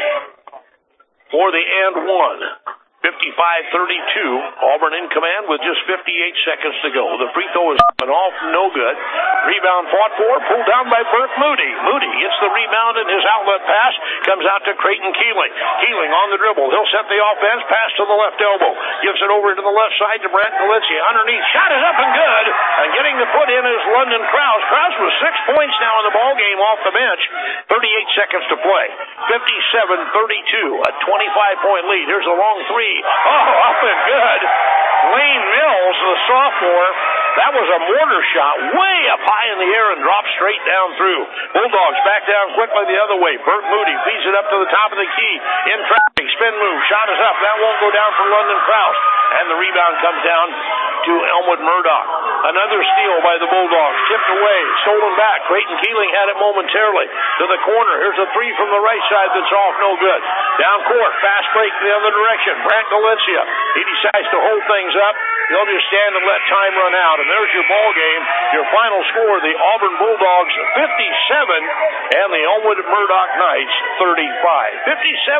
for the and one. 55-32. Auburn in command with just 58 seconds to go. The free throw is up and off, no good. Rebound fought for, pulled down by Burt Moody. Moody gets the rebound and his outlet pass comes out to Creighton Keeling. Keeling on the dribble. He'll set the offense, pass to the left elbow. Gives it over to the left side to Brant Galizia. Underneath, shot is up and good. And getting the foot in is London Krause. Krause with 6 points now in the ball game off the bench. 38 seconds to play. 57-32, a 25-point lead. Here's a long three. Oh, up and good. Lane Mills, the sophomore, that was a mortar shot way up high in the air and dropped straight down through. Bulldogs back down quickly the other way. Burt Moody feeds it up to the top of the key. In traffic, spin move, shot is up. That won't go down for London Krause. And the rebound comes down to Elmwood Murdoch. Another steal by the Bulldogs. Tipped away, stolen back. Creighton Keeling had it momentarily. To the corner. Here's a three from the right side that's off, no good. Down court, fast break the other direction. Brant Galizia. He decides to hold things up. He'll just stand and let time run out. And there's your ball game. Your final score, the Auburn Bulldogs 57 and the Elmwood Murdoch Knights 35.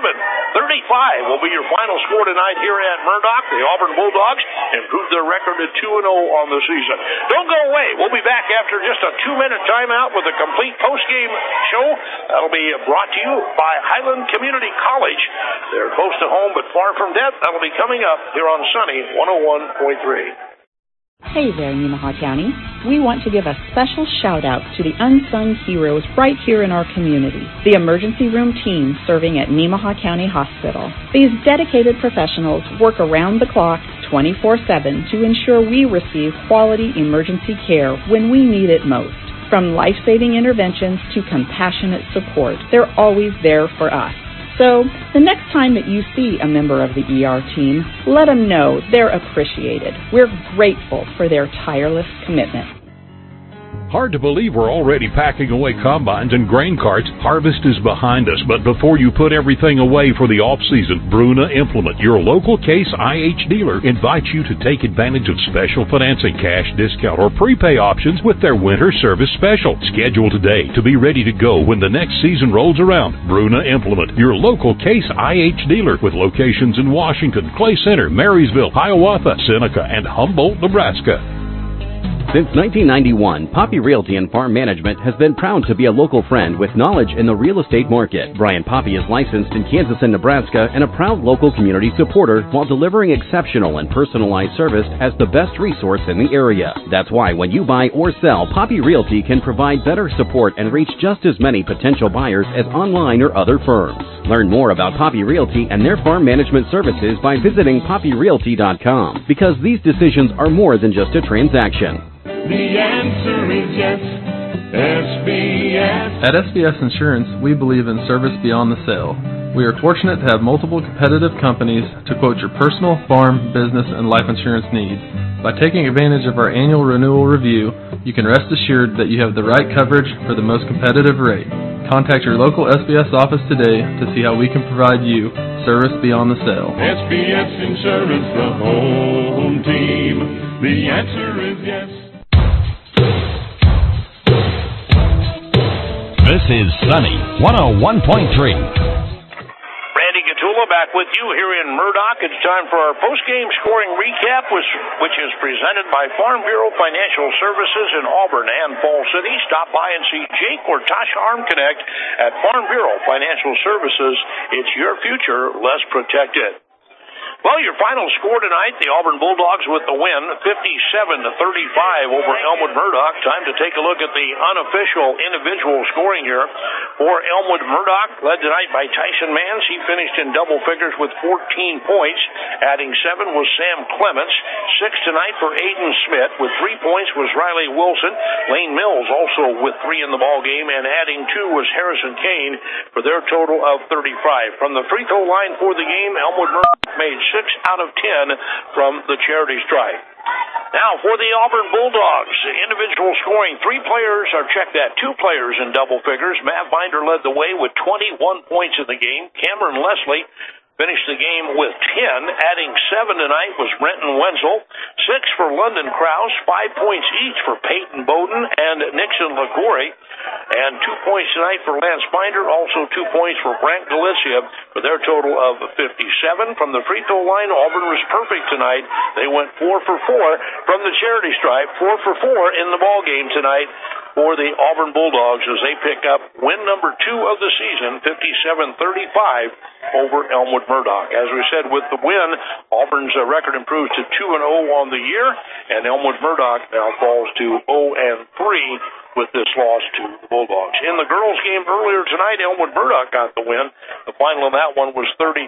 57-35 will be your final score tonight here at Murdoch. The Auburn Bulldogs improved their record to 2-0 on the season. Don't go away. We'll be back after just a 2-minute timeout with a complete post-game show. That'll be brought to you by Highland Community College. They're close to home but far from death. That'll be coming up here on Sunny 101.3. Hey there, Nemaha County. We want to give a special shout out to the unsung heroes right here in our community, the emergency room team serving at Nemaha County Hospital. These dedicated professionals work around the clock 24/7 to ensure we receive quality emergency care when we need it most. From life-saving interventions to compassionate support, they're always there for us. So, the next time that you see a member of the ER team, let them know they're appreciated. We're grateful for their tireless commitment. Hard to believe we're already packing away combines and grain carts. Harvest is behind us, but before you put everything away for the off-season, Bruna Implement, your local Case IH dealer, invites you to take advantage of special financing, cash discount, or prepay options with their winter service special. Schedule today to be ready to go when the next season rolls around. Bruna Implement, your local Case IH dealer, with locations in Washington, Clay Center, Marysville, Hiawatha, Seneca, and Humboldt, Nebraska. Since 1991, Poppy Realty and Farm Management has been proud to be a local friend with knowledge in the real estate market. Brian Poppy is licensed in Kansas and Nebraska and a proud local community supporter while delivering exceptional and personalized service as the best resource in the area. That's why when you buy or sell, Poppy Realty can provide better support and reach just as many potential buyers as online or other firms. Learn more about Poppy Realty and their farm management services by visiting poppyrealty.com, because these decisions are more than just a transaction. The answer is yes, SBS. At SBS Insurance, we believe in service beyond the sale. We are fortunate to have multiple competitive companies to quote your personal, farm, business, and life insurance needs. By taking advantage of our annual renewal review, you can rest assured that you have the right coverage for the most competitive rate. Contact your local SBS office today to see how we can provide you service beyond the sale. SBS Insurance, the home team. The answer is yes. This is Sunny 101.3. Randy Gatula back with you here in Murdoch. It's time for our post-game scoring recap, which is presented by Farm Bureau Financial Services in Auburn and Falls City. Stop by and see Jake or Tasha Armconnect at Farm Bureau Financial Services. It's your future, less protected. Well, your final score tonight, the Auburn Bulldogs with the win, 57-35 over Elmwood Murdoch. Time to take a look at the unofficial individual scoring here for Elmwood Murdoch, led tonight by Tyson Mans. He finished in double figures with 14 points. Adding 7 was Sam Clements. 6 tonight for Aiden Smith. With 3 points was Riley Wilson. Lane Mills also with 3 in the ball game, and adding 2 was Harrison Kane for their total of 35. From the free throw line for the game, Elmwood Murdoch made 6 out of 10 from the charity stripe. Now for the Auburn Bulldogs, individual scoring, 3 players are checked at, 2 players in double figures. Matt Binder led the way with 21 points in the game. Cameron Leslie finished the game with 10. Adding 7 tonight was Brenton Wenzel. 6 for London Krause. 5 points each for Peyton Bowden and Nixon Ligori. And 2 points tonight for Lance Binder. Also 2 points for Brant Galicia for their total of 57. From the free throw line, Auburn was perfect tonight. They went 4 for 4 from the charity stripe. 4 for 4 in the ball game tonight for the Auburn Bulldogs as they pick up win number 2 of the season, 57-35 over Elmwood Murdoch. As we said, with the win, Auburn's record improves to 2-0 on the year, and Elmwood Murdoch now falls to 0-3 with this loss to the Bulldogs. In the girls' game earlier tonight, Elmwood Murdoch got the win. The final of that one was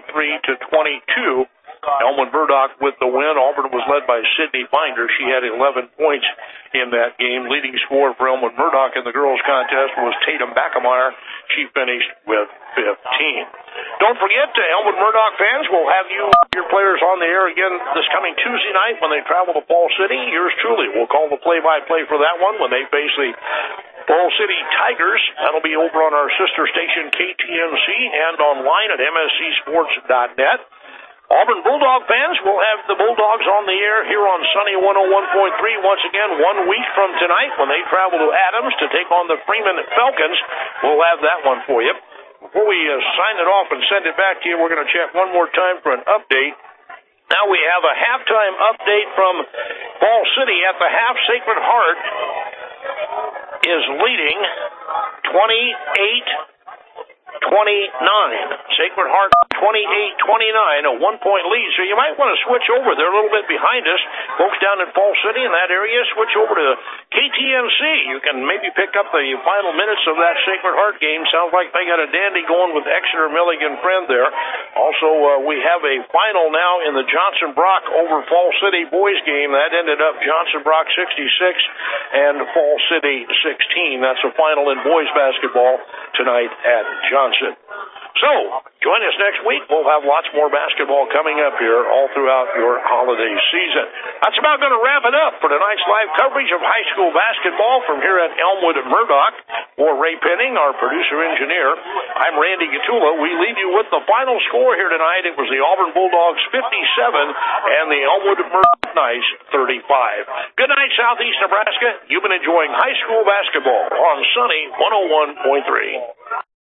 33-22. Elmwood Murdoch with the win. Auburn was led by Sydney Binder. She had 11 points in that game. Leading scorer for Elmwood Murdoch in the girls' contest was Tatum Backemeyer. She finished with 15. Don't forget, Elmwood Murdoch fans, we'll have your players on the air again this coming Tuesday night when they travel to Falls City. Yours truly will call the play-by-play for that one when they face the Falls City Tigers. That'll be over on our sister station KTMC and online at mscsports.net. Auburn Bulldog fans will have the Bulldogs on the air here on Sunny 101.3 once again 1 week from tonight when they travel to Adams to take on the Freeman Falcons. We'll have that one for you. Before we sign it off and send it back to you, we're going to check one more time for an update. Now we have a halftime update from Falls City. At the half, Sacred Heart is leading 28-24 Sacred Heart 28-29, a 1-point lead. So you might want to switch over. They're a little bit behind us. Folks down in Falls City in that area, switch over to KTNC. You can maybe pick up the final minutes of that Sacred Heart game. Sounds like they got a dandy going with Exeter Milligan Friend there. Also, we have a final now in the Johnson Brock over Falls City boys game. That ended up Johnson Brock 66 and Falls City 16. That's the final in boys basketball tonight at Johnson. So, join us next week. We'll have lots more basketball coming up here all throughout your holiday season. That's about going to wrap it up for tonight's live coverage of high school basketball from here at Elmwood Murdoch. For Ray Penning, our producer-engineer, I'm Randy Gatula. We leave you with the final score here tonight. It was the Auburn Bulldogs 57 and the Elmwood Murdoch Knights 35. Good night, Southeast Nebraska. You've been enjoying high school basketball on Sunny 101.3.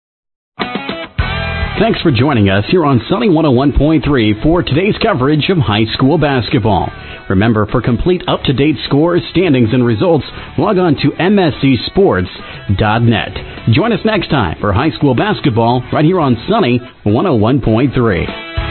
Thanks for joining us here on Sunny 101.3 for today's coverage of high school basketball. Remember, for complete up-to-date scores, standings, and results, log on to mscsports.net. Join us next time for high school basketball right here on Sunny 101.3.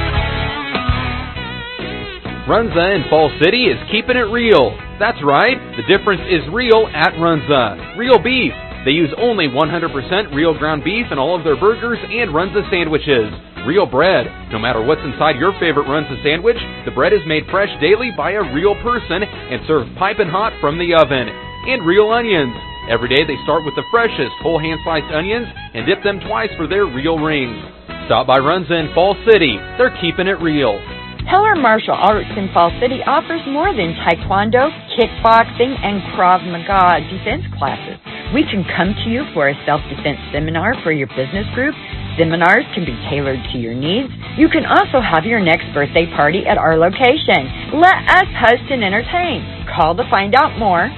Runza in Falls City is keeping it real. That's right. The difference is real at Runza. Real beef. They use only 100% real ground beef in all of their burgers and Runza sandwiches. Real bread. No matter what's inside your favorite Runza sandwich, the bread is made fresh daily by a real person and served piping hot from the oven. And real onions. Every day they start with the freshest whole hand-sliced onions and dip them twice for their real rings. Stop by Runza in Falls City. They're keeping it real. Heller Martial Arts in Falls City offers more than taekwondo, kickboxing, and Krav Maga defense classes. We can come to you for a self-defense seminar for your business group. Seminars can be tailored to your needs. You can also have your next birthday party at our location. Let us host and entertain. Call to find out more,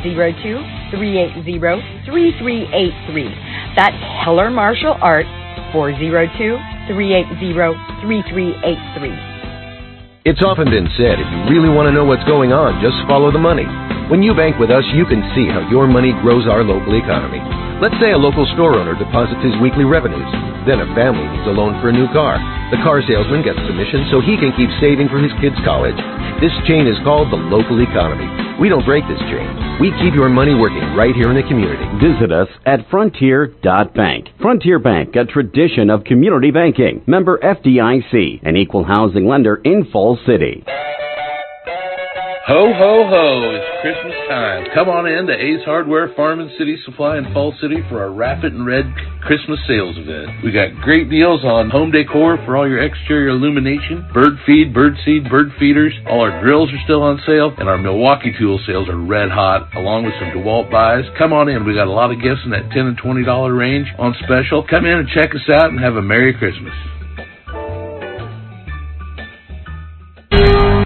402-380-3383. That's Heller Martial Arts, 402-380-3383. It's often been said, if you really want to know what's going on, just follow the money. When you bank with us, you can see how your money grows our local economy. Let's say a local store owner deposits his weekly revenues. Then a family needs a loan for a new car. The car salesman gets commission so he can keep saving for his kids' college. This chain is called the local economy. We don't break this chain. We keep your money working right here in the community. Visit us at frontier.bank. Frontier Bank, a tradition of community banking. Member FDIC, an equal housing lender in Falls City. Ho, ho, ho, it's Christmas time. Come on in to Ace Hardware Farm and City Supply in Falls City for our Rapid and Red Christmas sales event. We got great deals on home decor for all your exterior illumination, bird feed, bird seed, bird feeders. All our drills are still on sale, and our Milwaukee tool sales are red hot, along with some DeWalt buys. Come on in. We got a lot of gifts in that $10 and $20 range on special. Come in and check us out and have a Merry Christmas.